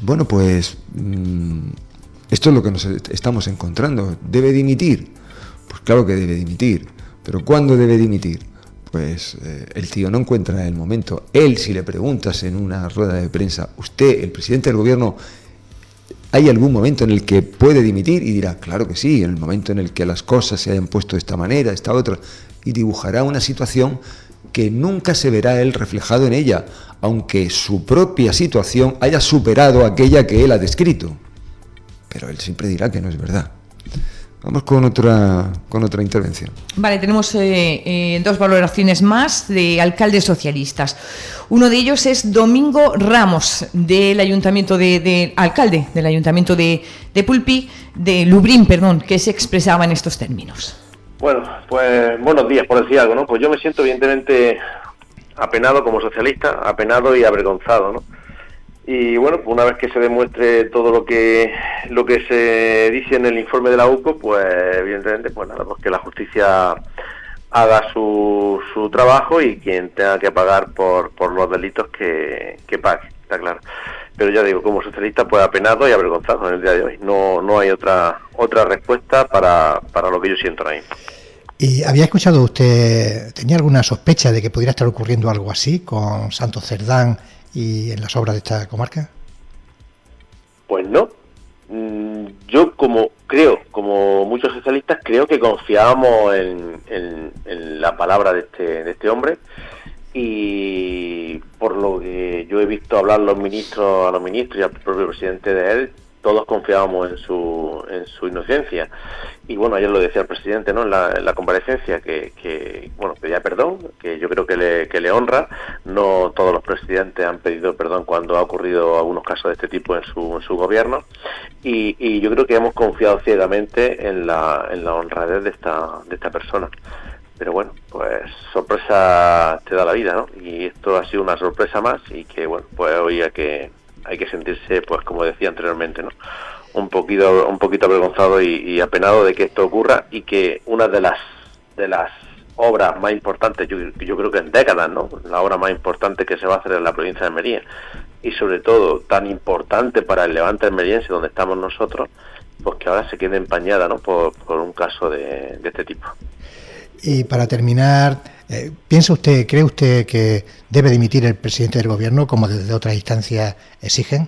bueno, pues mmm, esto es lo que nos estamos encontrando. ¿Debe dimitir? Pues claro que debe dimitir. ¿Pero cuándo debe dimitir? Pues eh, el tío no encuentra el momento. Él, si le preguntas en una rueda de prensa, usted, el presidente del gobierno, ¿hay algún momento en el que puede dimitir? Y dirá, claro que sí, en el momento en el que las cosas se hayan puesto de esta manera, esta otra, y dibujará una situación que nunca se verá él reflejado en ella, aunque su propia situación haya superado aquella que él ha descrito. Pero él siempre dirá que no es verdad. Vamos con otra con otra intervención. Vale, tenemos eh, eh, dos valoraciones más de alcaldes socialistas. Uno de ellos es Domingo Ramos, del ayuntamiento de, de alcalde del ayuntamiento de, de Pulpí, de Lubrién, perdón, que se expresaba en estos términos. Bueno, pues buenos días, por decir algo, ¿no? Pues yo me siento evidentemente apenado como socialista, apenado y avergonzado, ¿no? Y bueno, pues una vez que se demuestre todo lo que lo que se dice en el informe de la U C O, pues evidentemente, pues nada, pues que la justicia haga su, su trabajo y quien tenga que pagar por, por los delitos que, que pague, está claro. Pero ya digo, como socialista, pues apenado y avergonzado en el día de hoy. No no hay otra otra respuesta para, para lo que yo siento ahora mismo. ¿Y había escuchado usted, tenía alguna sospecha de que pudiera estar ocurriendo algo así con Santos Cerdán y en las obras de esta comarca? Pues no. Yo como creo, como muchos socialistas, creo que confiábamos en, en, en la palabra de este, de este hombre, y por lo que yo he visto hablar los ministros, a los ministros y al propio presidente de él, todos confiábamos en su en su inocencia. Y bueno, ayer lo decía el presidente, ¿no?, en la, en la comparecencia, que, que bueno, pedía perdón, que yo creo que le, que le honra. No todos los presidentes han pedido perdón cuando ha ocurrido algunos casos de este tipo en su en su gobierno, y, y yo creo que hemos confiado ciegamente en la en la honradez de esta de esta persona. Pero bueno, pues sorpresa te da la vida, ¿no? Y esto ha sido una sorpresa más, y que bueno, pues hoy hay que hay que sentirse, pues como decía anteriormente, ¿no?, un poquito un poquito avergonzado y, y apenado de que esto ocurra, y que una de las de las obras más importantes, yo, yo creo que en décadas, ¿no?, la obra más importante que se va a hacer en la provincia de Almería, y sobre todo tan importante para el levante almeriense donde estamos nosotros, pues que ahora se quede empañada, ¿no?, por, por un caso de, de este tipo. Y para terminar, eh, ¿piensa usted, cree usted que debe dimitir el presidente del gobierno, como desde otras instancias exigen?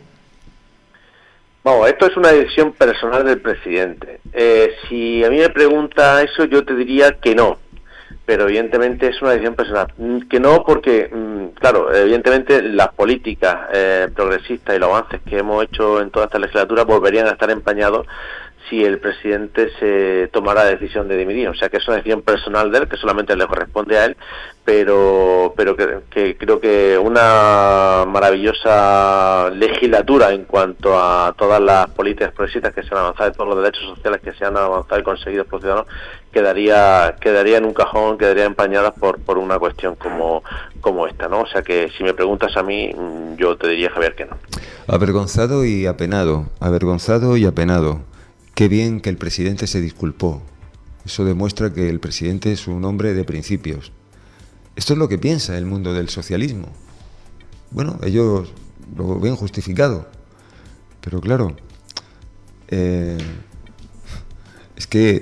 Vamos, esto es una decisión personal del presidente. Eh, si a mí me pregunta eso, yo te diría que no. Pero evidentemente es una decisión personal. Que no porque, claro, evidentemente las políticas eh, progresistas y los avances que hemos hecho en toda esta legislatura volverían a estar empañados si el presidente se tomara la decisión de dimitir. O sea que es una decisión personal de él, que solamente le corresponde a él, pero pero que, que creo que una maravillosa legislatura en cuanto a todas las políticas progresistas que se han avanzado, y todos los derechos sociales que se han avanzado y conseguidos por ciudadanos, quedaría quedaría en un cajón, quedaría empañadas por por una cuestión como como esta, ¿no? O sea que si me preguntas a mí, yo te diría, Javier, que no. Avergonzado y apenado, avergonzado y apenado. Qué bien que el presidente se disculpó. Eso demuestra que el presidente es un hombre de principios. Esto es lo que piensa el mundo del socialismo. Bueno, ellos lo ven justificado. Pero claro, eh, es que...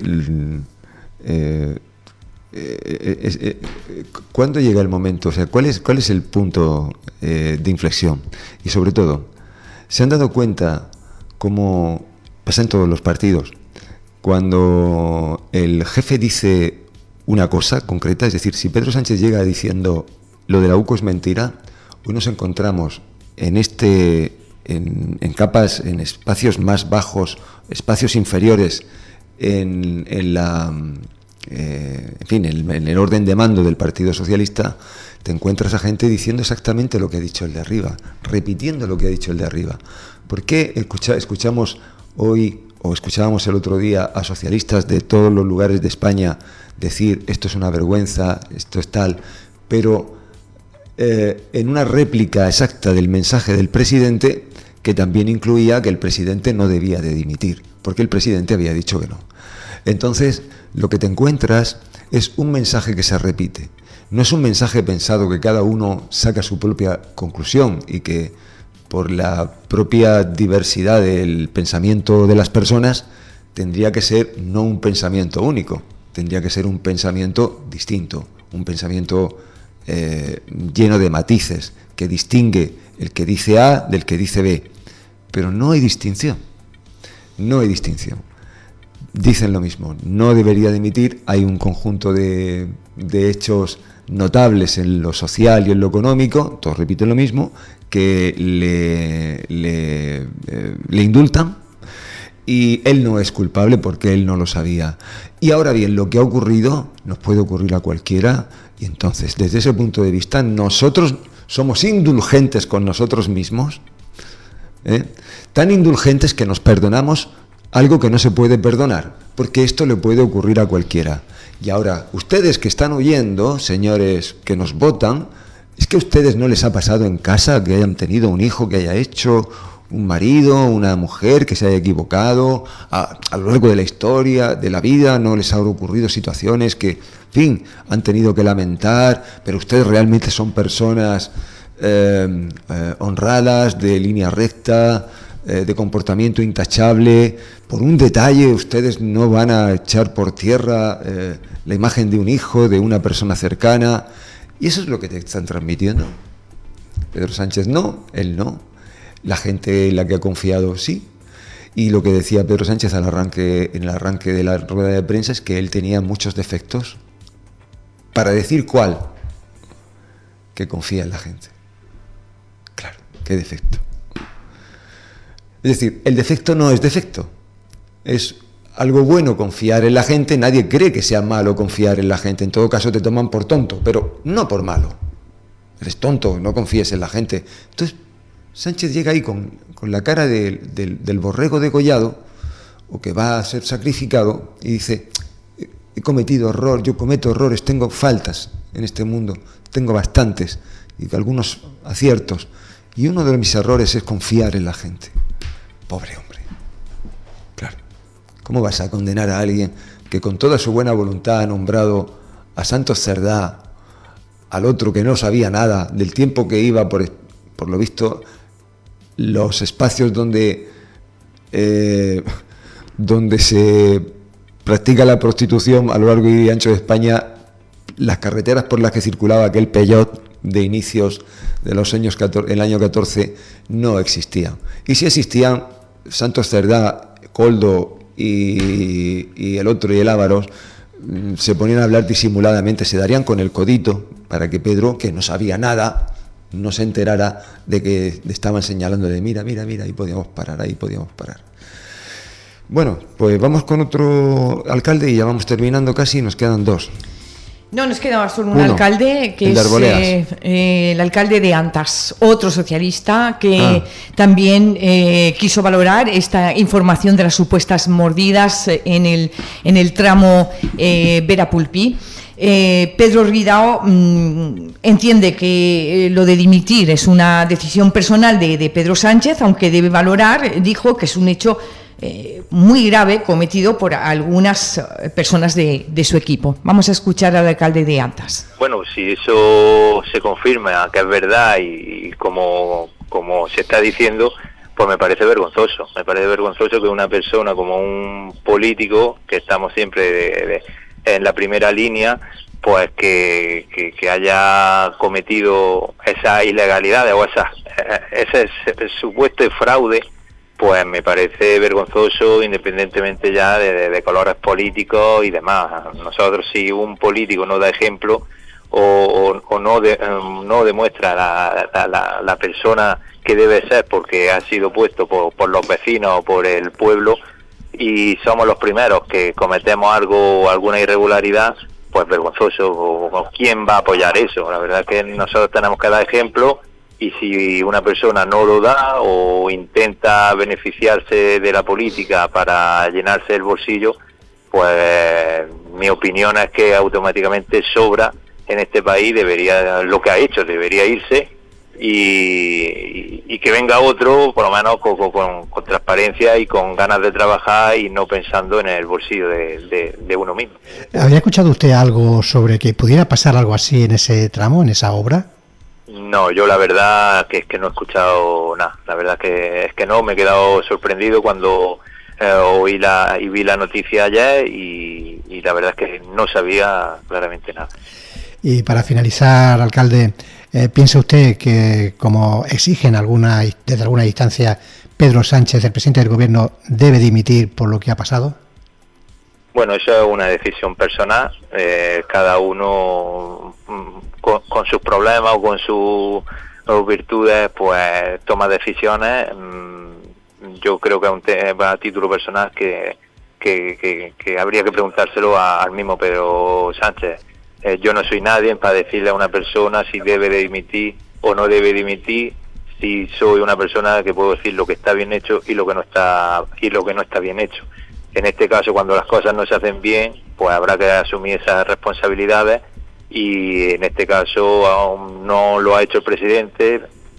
Eh, eh, eh, eh, ¿cuándo llega el momento? O sea, ¿cuál es, cuál es el punto eh, de inflexión? Y sobre todo, ¿se han dado cuenta cómo pasa en todos los partidos? Cuando el jefe dice una cosa concreta, es decir, si Pedro Sánchez llega diciendo lo de la U C O es mentira, hoy nos encontramos en este en, en capas, en espacios más bajos, espacios inferiores, en, en la eh, en fin, en, en el orden de mando del Partido Socialista, te encuentras a gente diciendo exactamente lo que ha dicho el de arriba, repitiendo lo que ha dicho el de arriba. ¿Por qué escucha, escuchamos hoy, o escuchábamos el otro día, a socialistas de todos los lugares de España decir esto es una vergüenza, esto es tal, pero eh, en una réplica exacta del mensaje del presidente, que también incluía que el presidente no debía de dimitir, porque el presidente había dicho que no? Entonces, lo que te encuentras es un mensaje que se repite. No es un mensaje pensado que cada uno saca su propia conclusión y que por la propia diversidad del pensamiento de las personas, tendría que ser no un pensamiento único, tendría que ser un pensamiento distinto, un pensamiento eh, lleno de matices, que distingue el que dice A del que dice B. Pero no hay distinción, no hay distinción. Dicen lo mismo, no debería dimitir, hay un conjunto de, de hechos notables en lo social y en lo económico, todos repiten lo mismo, que le, le, eh, le indultan, y él no es culpable porque él no lo sabía. Y ahora bien, lo que ha ocurrido nos puede ocurrir a cualquiera, y entonces, desde ese punto de vista, nosotros somos indulgentes con nosotros mismos, ¿eh? Tan indulgentes que nos perdonamos algo que no se puede perdonar, porque esto le puede ocurrir a cualquiera. Y ahora, ustedes que están oyendo, señores que nos votan, ¿es que a ustedes no les ha pasado en casa que hayan tenido un hijo que haya hecho, un marido, una mujer que se haya equivocado? A, a lo largo de la historia, de la vida, no les han ocurrido situaciones que, en fin, han tenido que lamentar, pero ustedes realmente son personas eh, eh, honradas, de línea recta, eh, de comportamiento intachable. Por un detalle ustedes no van a echar por tierra eh, la imagen de un hijo, de una persona cercana, y eso es lo que te están transmitiendo. Pedro Sánchez no, él no. La gente en la que ha confiado sí. Y lo que decía Pedro Sánchez al arranque, en el arranque de la rueda de prensa, es que él tenía muchos defectos. Para decir cuál, que confía en la gente. Claro, qué defecto. Es decir, el defecto no es defecto. Es algo bueno confiar en la gente. Nadie cree que sea malo confiar en la gente. En todo caso te toman por tonto, pero no por malo. Eres tonto, no confíes en la gente. Entonces Sánchez llega ahí con, con la cara de, de, del borrego degollado, o que va a ser sacrificado, y dice: he cometido error, yo cometo errores, tengo faltas en este mundo, tengo bastantes, y algunos aciertos, y uno de mis errores es confiar en la gente. Pobre hombre. Claro, ¿cómo vas a condenar a alguien que con toda su buena voluntad ha nombrado a Santos Cerdá, al otro que no sabía nada del tiempo que iba por, por lo visto, los espacios donde eh, donde se practica la prostitución a lo largo y ancho de España, las carreteras por las que circulaba aquel Peugeot de inicios de los años catorce, el año catorce, no existían? Y si existían, Santos Cerdá, Coldo y, y el otro y el Ávaros se ponían a hablar disimuladamente, se darían con el codito para que Pedro, que no sabía nada, no se enterara de que le estaban señalando de mira, mira, mira, ahí podíamos parar, ahí podíamos parar. Bueno, pues vamos con otro alcalde y ya vamos terminando casi, nos quedan dos. No, nos queda solo un Uno, alcalde, que es eh, eh, el alcalde de Antas, otro socialista que ah. también eh, quiso valorar esta información de las supuestas mordidas en el, en el tramo eh, Vera-Pulpí. Eh, Pedro Ridao mmm, entiende que eh, lo de dimitir es una decisión personal de, de Pedro Sánchez, aunque debe valorar, dijo que es un hecho eh, muy grave cometido por algunas personas de, de su equipo. Vamos a escuchar al alcalde de Antas. Bueno, si eso se confirma que es verdad y, y como, como se está diciendo, pues me parece vergonzoso. Me parece vergonzoso que una persona como un político, que estamos siempre de, de, en la primera línea, pues que, que, que haya cometido esas ilegalidades o esas, ese, ese supuesto fraude, pues me parece vergonzoso, independientemente ya de, de, de colores políticos y demás. Nosotros, si un político no da ejemplo o, o, o no, de, no demuestra la, la, la, la persona que debe ser porque ha sido puesto por, por los vecinos o por el pueblo, y somos los primeros que cometemos algo, alguna irregularidad, pues vergonzoso. ¿Quién va a apoyar eso? La verdad es que nosotros tenemos que dar ejemplo, y si una persona no lo da o intenta beneficiarse de la política para llenarse el bolsillo, pues mi opinión es que automáticamente sobra en este país, debería, lo que ha hecho, debería irse, y, y, y que venga otro, por lo menos con, con, con transparencia y con ganas de trabajar y no pensando en el bolsillo de, de, de uno mismo. ¿Había escuchado usted algo sobre que pudiera pasar algo así en ese tramo, en esa obra? No, yo la verdad que es que no he escuchado nada. La verdad que es que no, me he quedado sorprendido cuando eh, oí la y vi la noticia ayer y, y la verdad es que no sabía claramente nada. Y para finalizar, alcalde, eh, ¿piensa usted que, como exigen alguna desde alguna instancia, Pedro Sánchez, el presidente del gobierno, debe dimitir por lo que ha pasado? Bueno, eso es una decisión personal. Eh, cada uno con, con sus problemas o con sus, sus virtudes, pues toma decisiones. Yo creo que es un tema a título personal que, que, que, que habría que preguntárselo a, al mismo Pedro Sánchez. Eh, yo no soy nadie para decirle a una persona si debe de dimitir o no debe dimitir. Si soy una persona que puedo decir lo que está bien hecho y lo que no está y lo que no está bien hecho. En este caso, cuando las cosas no se hacen bien, pues habrá que asumir esas responsabilidades y en este caso aún no lo ha hecho el presidente,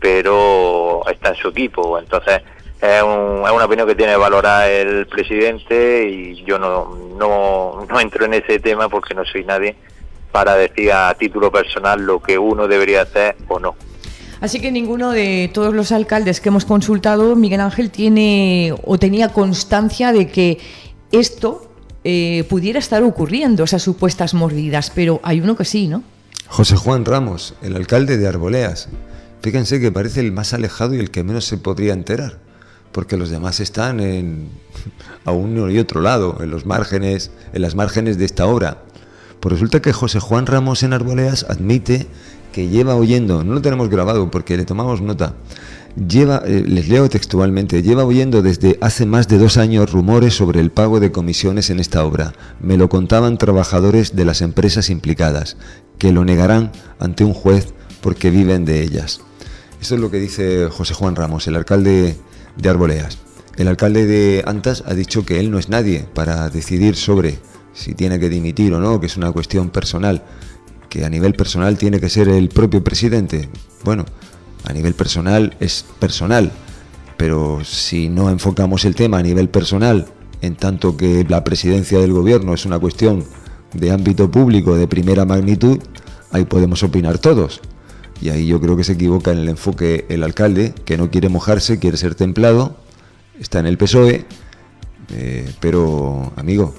pero está en su equipo. Entonces es, un, es una opinión que tiene que valorar el presidente y yo no, no, no entro en ese tema porque no soy nadie para decir a título personal lo que uno debería hacer o no. Así que ninguno de todos los alcaldes que hemos consultado, Miguel Ángel, tiene o tenía constancia de que esto eh, pudiera estar ocurriendo, esas supuestas mordidas, pero hay uno que sí, ¿no? José Juan Ramos, el alcalde de Arboleas. Fíjense que parece el más alejado y el que menos se podría enterar, porque los demás están en, a uno y otro lado, en los márgenes, en las márgenes de esta obra. Pues resulta que José Juan Ramos en Arboleas admite que lleva oyendo, no lo tenemos grabado porque le tomamos nota, lleva, eh, les leo textualmente, lleva oyendo desde hace más de dos años rumores sobre el pago de comisiones en esta obra. Me lo contaban trabajadores de las empresas implicadas, que lo negarán ante un juez porque viven de ellas. Eso es lo que dice José Juan Ramos, el alcalde de Arboleas. El alcalde de Antas ha dicho que él no es nadie para decidir sobre si tiene que dimitir o no, que es una cuestión personal, que a nivel personal tiene que ser el propio presidente. Bueno, a nivel personal es personal, pero si no enfocamos el tema a nivel personal, en tanto que la presidencia del gobierno es una cuestión de ámbito público de primera magnitud, ahí podemos opinar todos. Y ahí yo creo que se equivoca en el enfoque el alcalde, que no quiere mojarse, quiere ser templado, está en el P S O E, eh, pero, amigo,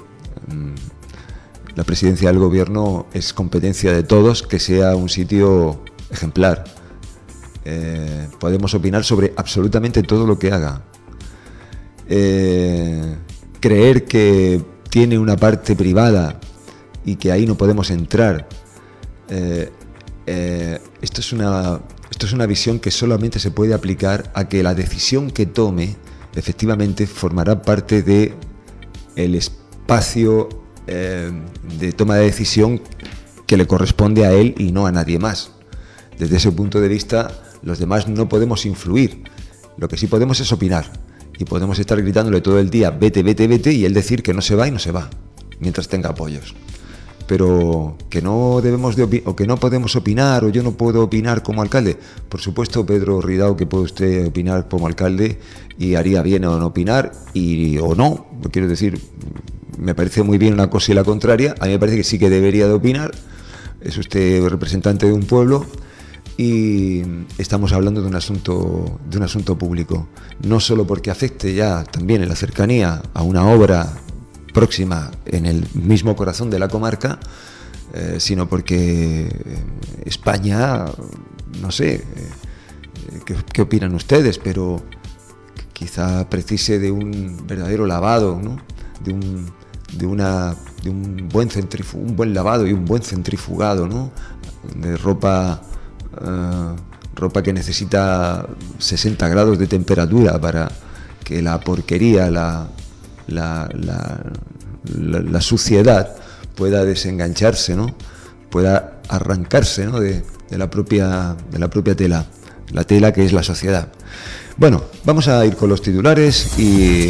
la presidencia del gobierno es competencia de todos, que sea un sitio ejemplar. Eh, podemos opinar sobre absolutamente todo lo que haga. Eh, creer que tiene una parte privada y que ahí no podemos entrar, eh, eh, esto es una, esto es una visión que solamente se puede aplicar a que la decisión que tome efectivamente formará parte de el espacio eh, de toma de decisión que le corresponde a él y no a nadie más. Desde ese punto de vista, los demás no podemos influir. Lo que sí podemos es opinar. Y podemos estar gritándole todo el día, vete, vete, vete, y él decir que no se va y no se va, mientras tenga apoyos. Pero que no debemos de opi- o que no podemos opinar, o yo no puedo opinar como alcalde. Por supuesto, Pedro Ridao, que puede usted opinar como alcalde y haría bien o no opinar, y o no, quiero decir, me parece muy bien una cosa y la contraria. A mí me parece que sí que debería de opinar. Es usted representante de un pueblo y estamos hablando de un asunto de un asunto público, no solo porque afecte ya también en la cercanía a una obra próxima en el mismo corazón de la comarca, eh, sino porque España, no sé, eh, ¿qué, qué opinan ustedes? Pero quizá precise de un verdadero lavado, ¿no? De un de una de un buen centrifu- un buen lavado y un buen centrifugado, ¿no? De ropa uh, ropa que necesita sesenta grados de temperatura para que la porquería, la la, la, la, la suciedad pueda desengancharse, ¿no? Pueda arrancarse, ¿no? de, de la propia de la propia tela, la tela que es la sociedad. Bueno, vamos a ir con los titulares y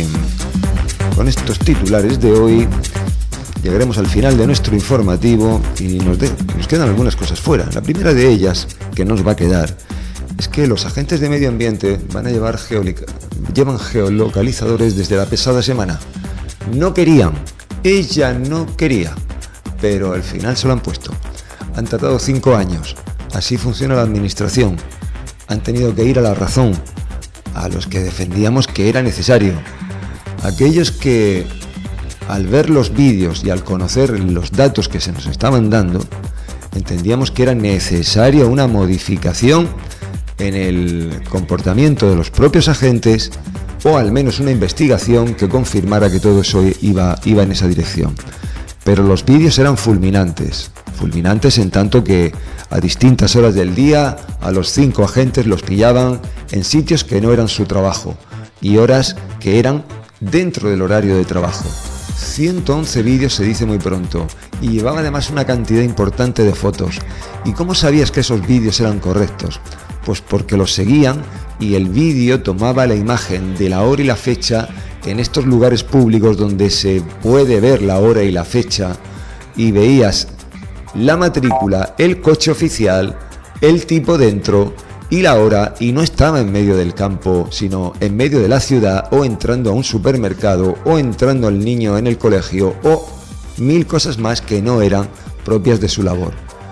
con estos titulares de hoy llegaremos al final de nuestro informativo y nos, de, nos quedan algunas cosas fuera. La primera de ellas, que nos va a quedar, es que los agentes de medio ambiente van a llevar geolica, llevan geolocalizadores desde la pasada semana. No querían, ella no quería, pero al final se lo han puesto. Han tardado cinco años. así funciona la administración. Han tenido que ir a la razón, a los que defendíamos que era necesario. Aquellos que, al ver los vídeos y al conocer los datos que se nos estaban dando, entendíamos que era necesaria una modificación en el comportamiento de los propios agentes, o al menos una investigación que confirmara que todo eso iba, iba en esa dirección. Pero los vídeos eran fulminantes, fulminantes en tanto que a distintas horas del día a los cinco agentes los pillaban en sitios que no eran su trabajo y horas que eran dentro del horario de trabajo. ciento once vídeos se dice muy pronto, y llevaba además una cantidad importante de fotos. ¿Y cómo sabías que esos vídeos eran correctos? Pues porque los seguían y el vídeo tomaba la imagen de la hora y la fecha en estos lugares públicos donde se puede ver la hora y la fecha, y veías la matrícula, el coche oficial, el tipo dentro y la hora, y no estaba en medio del campo, sino en medio de la ciudad, o entrando a un supermercado, o entrando al niño en el colegio, o mil cosas más que no eran propias de su labor.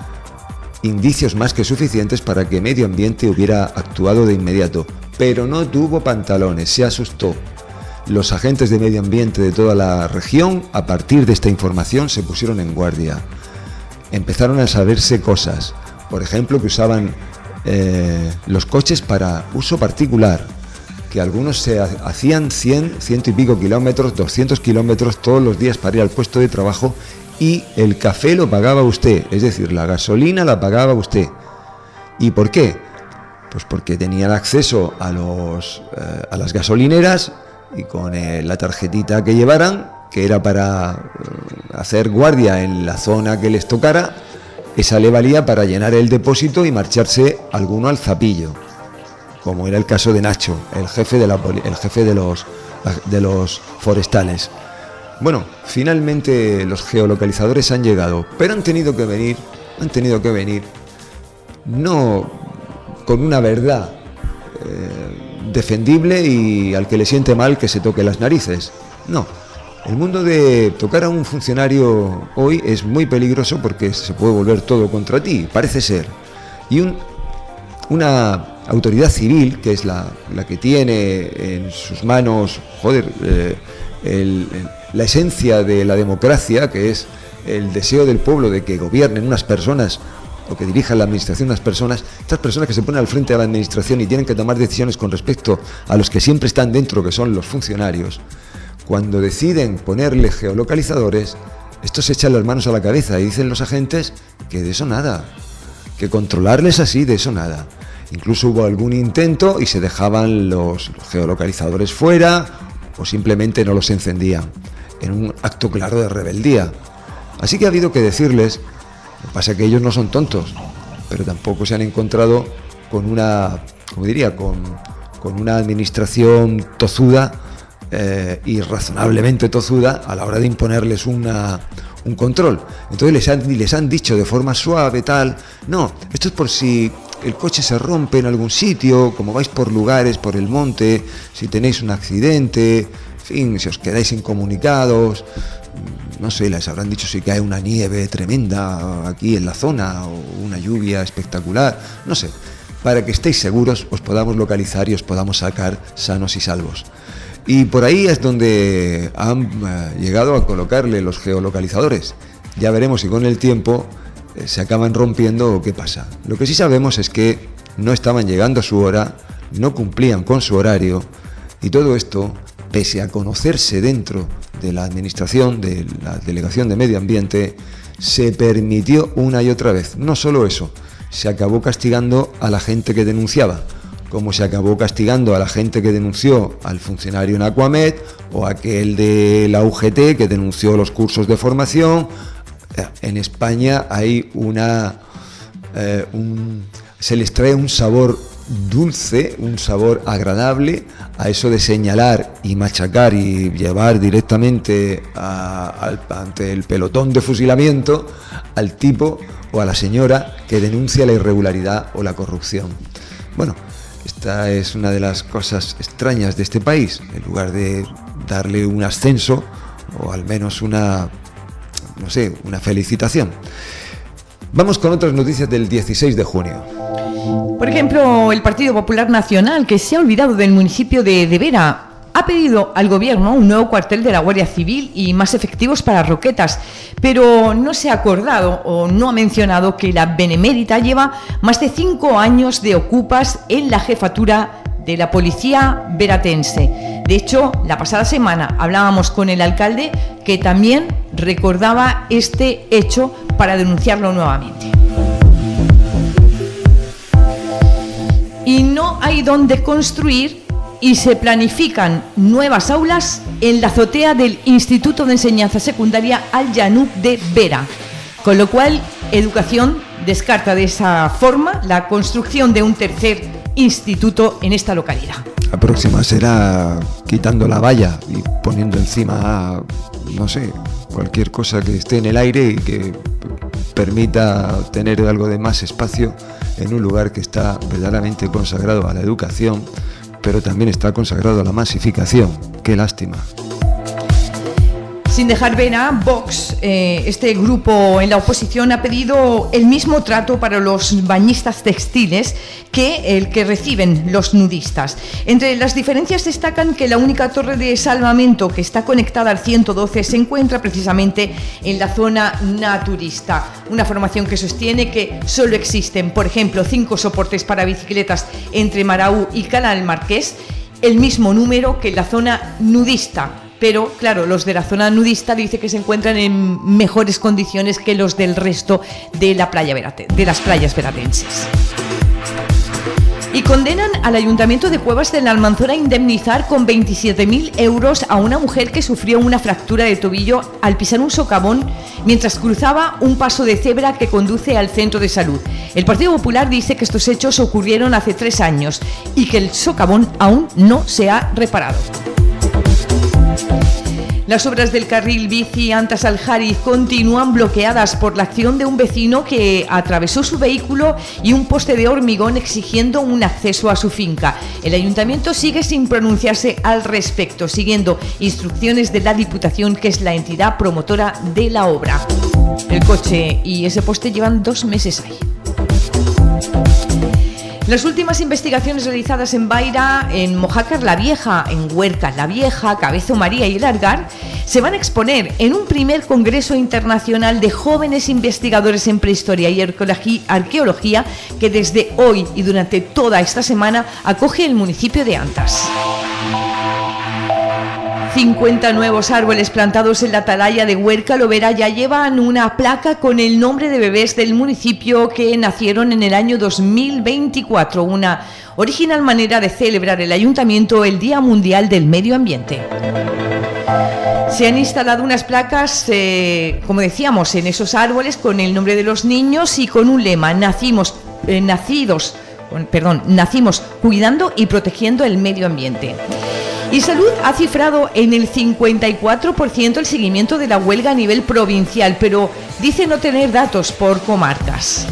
Indicios más que suficientes para que Medio Ambiente hubiera actuado de inmediato, pero no tuvo pantalones, se asustó. Los agentes de Medio Ambiente de toda la región, a partir de esta información, se pusieron en guardia. Empezaron a saberse cosas, por ejemplo, que usaban eh, los coches para uso particular, que algunos se ha- hacían cien, ciento y pico kilómetros, doscientos kilómetros todos los días para ir al puesto de trabajo, y el café lo pagaba usted, es decir, la gasolina la pagaba usted. ¿Y por qué? Pues porque tenían acceso a, los, eh, a las gasolineras, y con eh, la tarjetita que llevaran, que era para eh, hacer guardia en la zona que les tocara, esa le valía para llenar el depósito y marcharse alguno al zapillo, como era el caso de Nacho, el jefe de, la, poli- el jefe de, los, de los forestales. Bueno, finalmente los geolocalizadores han llegado, pero han tenido que venir, han tenido que venir, no con una verdad eh, defendible y al que le siente mal que se toque las narices. No, el mundo de tocar a un funcionario hoy es muy peligroso porque se puede volver todo contra ti, parece ser. Y un, una autoridad civil, que es la, la que tiene en sus manos, joder, eh, el, el, la esencia de la democracia, que es el deseo del pueblo de que gobiernen unas personas o que dirijan la administración unas personas, estas personas que se ponen al frente de la administración y tienen que tomar decisiones con respecto a los que siempre están dentro, que son los funcionarios, cuando deciden ponerle geolocalizadores, estos se echan las manos a la cabeza y dicen los agentes que de eso nada, que controlarles así, de eso nada. Incluso hubo algún intento y se dejaban los geolocalizadores fuera o simplemente no los encendían, en un acto claro de rebeldía. Así que ha habido que decirles, lo que pasa es que ellos no son tontos, pero tampoco se han encontrado con una, como diría, con, con una administración tozuda eh, y razonablemente tozuda a la hora de imponerles una, un control. Entonces les han, les han dicho de forma suave, tal, no, esto es por si el coche se rompe en algún sitio, como vais por lugares, por el monte, si tenéis un accidente, en fin, si os quedáis incomunicados, no sé, les habrán dicho si cae una nieve tremenda aquí en la zona o una lluvia espectacular, no sé, para que estéis seguros, os podamos localizar y os podamos sacar sanos y salvos. Y por ahí es donde han eh, llegado a colocarle los geolocalizadores. Ya veremos si con el tiempo eh, se acaban rompiendo o qué pasa. Lo que sí sabemos es que no estaban llegando a su hora, no cumplían con su horario, y todo esto, pese a conocerse dentro de la administración, de la Delegación de Medio Ambiente, se permitió una y otra vez. No solo eso, se acabó castigando a la gente que denunciaba, como se acabó castigando a la gente que denunció al funcionario en Aquamed o aquel de la U G T que denunció los cursos de formación. En España hay una eh, un, se les trae un sabor dulce, un sabor agradable a eso de señalar y machacar y llevar directamente a, al, ante el pelotón de fusilamiento al tipo o a la señora que denuncia la irregularidad o la corrupción. Bueno, esta es una de las cosas extrañas de este país. En lugar de darle un ascenso o al menos una, no sé, una felicitación. Vamos con otras noticias del dieciséis de junio. Por ejemplo, el Partido Popular Nacional, que se ha olvidado del municipio de, de Vera, ha pedido al gobierno un nuevo cuartel de la Guardia Civil y más efectivos para Roquetas, pero no se ha acordado o no ha mencionado que la Benemérita lleva más de cinco años de ocupas en la jefatura de la policía veratense. De hecho, la pasada semana hablábamos con el alcalde, que también recordaba este hecho para denunciarlo nuevamente. Y no hay dónde construir y se planifican nuevas aulas en la azotea del Instituto de Enseñanza Secundaria Al-Yanud de Vera, con lo cual Educación descarta de esa forma la construcción de un tercer instituto en esta localidad. La próxima será quitando la valla y poniendo encima, no sé, cualquier cosa que esté en el aire y que permita tener algo de más espacio en un lugar que está verdaderamente consagrado a la educación, pero también está consagrado a la masificación. Qué lástima. Sin dejar Vera, Vox, eh, este grupo en la oposición, ha pedido el mismo trato para los bañistas textiles que el que reciben los nudistas. Entre las diferencias destacan que la única torre de salvamento que está conectada al ciento doce se encuentra precisamente en la zona naturista. Una formación que sostiene que solo existen, por ejemplo, cinco soportes para bicicletas entre Maraú y Canal Marqués, el mismo número que en la zona nudista. Pero, claro, los de la zona nudista dice que se encuentran en mejores condiciones que los del resto de, la playa verate, de las playas veratenses. Y condenan al Ayuntamiento de Cuevas de la Almanzora a indemnizar con veintisiete mil euros a una mujer que sufrió una fractura de tobillo al pisar un socavón mientras cruzaba un paso de cebra que conduce al centro de salud. El Partido Popular dice que estos hechos ocurrieron hace tres años y que el socavón aún no se ha reparado. Las obras del carril bici Antas-Aljariz continúan bloqueadas por la acción de un vecino que atravesó su vehículo y un poste de hormigón exigiendo un acceso a su finca. El ayuntamiento sigue sin pronunciarse al respecto, siguiendo instrucciones de la Diputación, que es la entidad promotora de la obra. El coche y ese poste llevan dos meses ahí. Las últimas investigaciones realizadas en Baira, en Mojácar la Vieja, en Huerca la Vieja, Cabezo María y El Algar se van a exponer en un primer congreso internacional de jóvenes investigadores en prehistoria y arqueología que desde hoy y durante toda esta semana acoge el municipio de Antas. cincuenta nuevos árboles plantados en la atalaya de Huerca Lovera ya llevan una placa con el nombre de bebés del municipio que nacieron en el año dos mil veinticuatro, una original manera de celebrar el ayuntamiento el Día Mundial del Medio Ambiente. Se han instalado unas placas, eh, como decíamos, en esos árboles con el nombre de los niños y con un lema: nacimos, eh, nacidos, perdón, nacimos cuidando y protegiendo el medio ambiente. Y Salud ha cifrado en el cincuenta y cuatro por ciento el seguimiento de la huelga a nivel provincial, pero dice no tener datos por comarcas.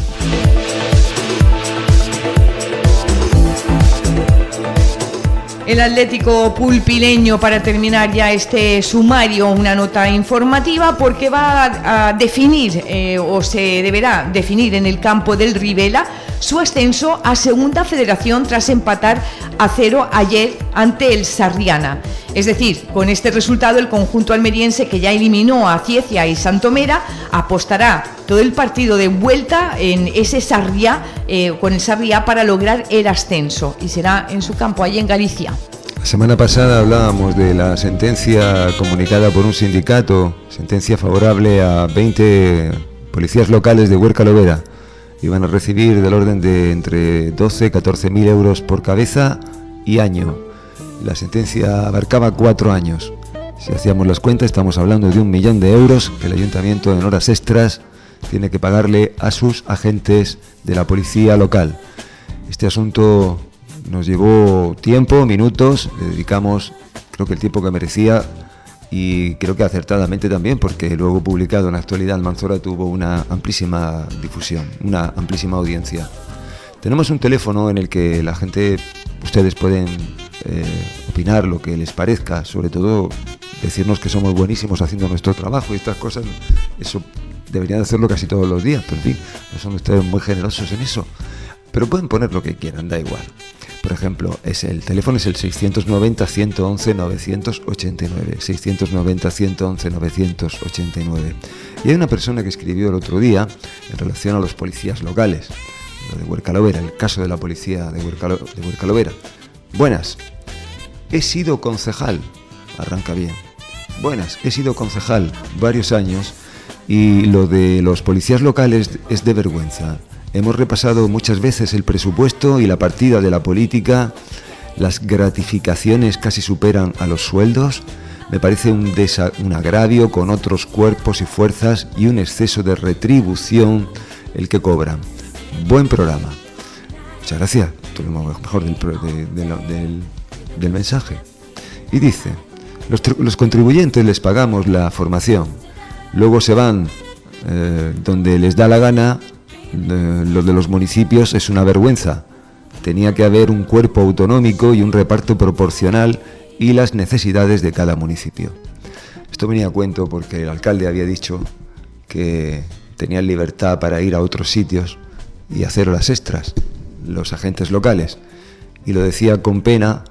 El Atlético Pulpileño, para terminar ya este sumario, una nota informativa, porque va a, a definir eh, o se deberá definir en el campo del Rivela su ascenso a Segunda Federación tras empatar a cero ayer ante el Sarriana. Es decir, con este resultado el conjunto almeriense, que ya eliminó a Ciecia y Santomera, apostará todo el partido de vuelta en ese Sarriá, eh, con el Sarriá, para lograr el ascenso, y será en su campo, allí en Galicia. La semana pasada hablábamos de la sentencia comunicada por un sindicato, sentencia favorable a veinte policías locales de Huerca Lovera. Iban a recibir del orden de entre doce y catorce mil euros por cabeza y año. La sentencia abarcaba cuatro años. Si hacíamos las cuentas, estamos hablando de un millón de euros que el ayuntamiento en horas extras tiene que pagarle a sus agentes de la policía local. Este asunto nos llevó tiempo, minutos, le dedicamos creo que el tiempo que merecía, y creo que acertadamente también, porque luego publicado en la actualidad Almanzora tuvo una amplísima difusión, una amplísima audiencia. Tenemos un teléfono en el que la gente, ustedes pueden eh, opinar lo que les parezca, sobre todo decirnos que somos buenísimos haciendo nuestro trabajo y estas cosas. Eso deberían hacerlo casi todos los días, pero en fin, no son ustedes muy generosos en eso. Pero pueden poner lo que quieran, da igual. Por ejemplo, es el teléfono es el seiscientos noventa, ciento once, novecientos ochenta y nueve. seiscientos noventa, ciento once, novecientos ochenta y nueve. Y hay una persona que escribió el otro día en relación a los policías locales, lo de Huercalovera, el caso de la policía de, Huercalo, de Huercalovera. Buenas, he sido concejal, arranca bien. Buenas, he sido concejal varios años y lo de los policías locales es de vergüenza. Hemos repasado muchas veces el presupuesto y la partida de la política. Las gratificaciones casi superan a los sueldos. Me parece un, desa- un agravio con otros cuerpos y fuerzas y un exceso de retribución el que cobran. Buen programa. Muchas gracias. Tú lo mejor del, de, de, de, del, del mensaje. Y dice, los, los contribuyentes les pagamos la formación. Luego se van eh, donde les da la gana. De, lo de los municipios es una vergüenza. Tenía que haber un cuerpo autonómico y un reparto proporcional y las necesidades de cada municipio. Esto venía a cuento porque el alcalde había dicho que tenían libertad para ir a otros sitios y hacer horas extras, los agentes locales, y lo decía con pena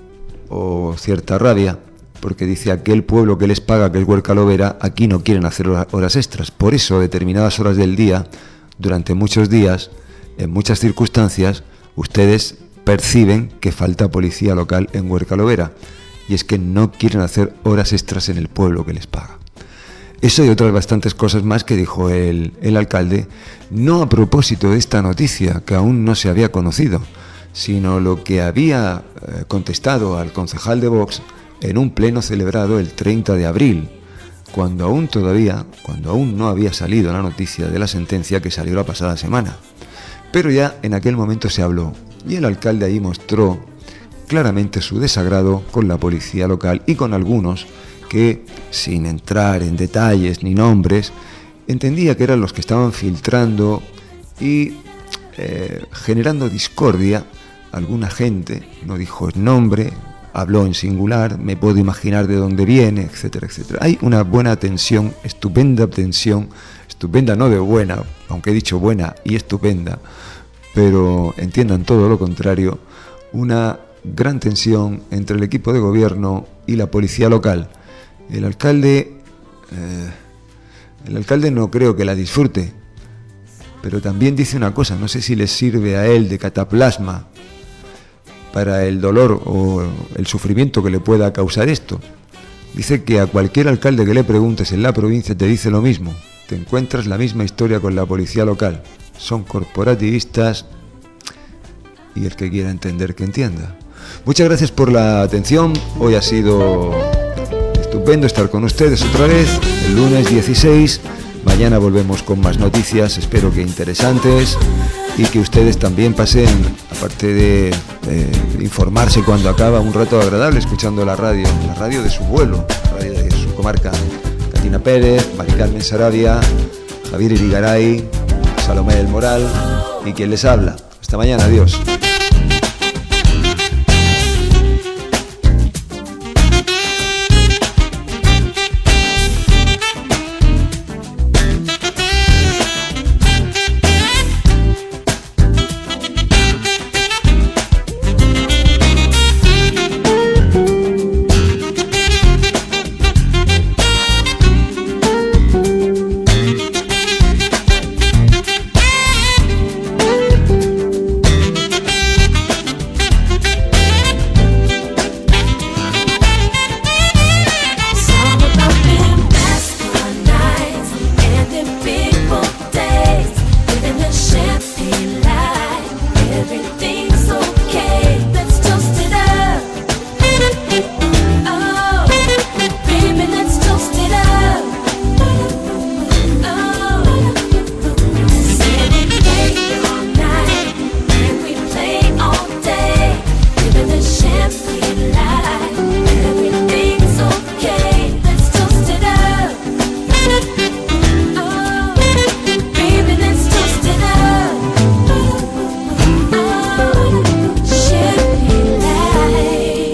o cierta rabia, porque dice aquel pueblo que les paga, que es Huercalovera, aquí no quieren hacer horas extras. Por eso, determinadas horas del día, durante muchos días, en muchas circunstancias, ustedes perciben que falta policía local en Huercalovera, y es que no quieren hacer horas extras en el pueblo que les paga. Eso y otras bastantes cosas más que dijo el, el alcalde, no a propósito de esta noticia que aún no se había conocido, sino lo que había eh, contestado al concejal de Vox en un pleno celebrado el treinta de abril, cuando aún todavía, cuando aún no había salido la noticia de la sentencia que salió la pasada semana. Pero ya en aquel momento se habló, y el alcalde ahí mostró claramente su desagrado con la policía local y con algunos que, sin entrar en detalles ni nombres, entendía que eran los que estaban filtrando y eh, generando discordia a alguna gente. No dijo el nombre, habló en singular, me puedo imaginar de dónde viene, etcétera, etcétera. Hay una buena tensión, estupenda tensión, estupenda no de buena, aunque he dicho buena y estupenda, pero entiendan todo lo contrario, una gran tensión entre el equipo de gobierno y la policía local. El alcalde, eh, el alcalde no creo que la disfrute, pero también dice una cosa, no sé si le sirve a él de cataplasma para el dolor o el sufrimiento que le pueda causar esto. Dice que a cualquier alcalde que le preguntes en la provincia te dice lo mismo, te encuentras la misma historia con la policía local, son corporativistas y el que quiera entender que entienda. Muchas gracias por la atención, hoy ha sido estupendo estar con ustedes otra vez, el lunes dieciséis, mañana volvemos con más noticias, espero que interesantes, y que ustedes también pasen, aparte de eh, informarse cuando acaba, un rato agradable escuchando la radio, la radio de su pueblo, la radio de su comarca. Catina Pérez, Mari Carmen Sarabia, Javier Irigaray, Salomé del Moral y quien les habla. Hasta mañana, adiós.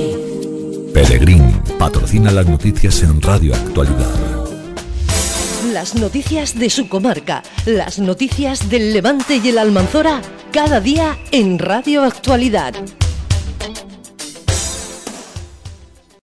Las noticias en Radio Actualidad. Las noticias de su comarca, las noticias del Levante y el Almanzora, cada día en Radio Actualidad.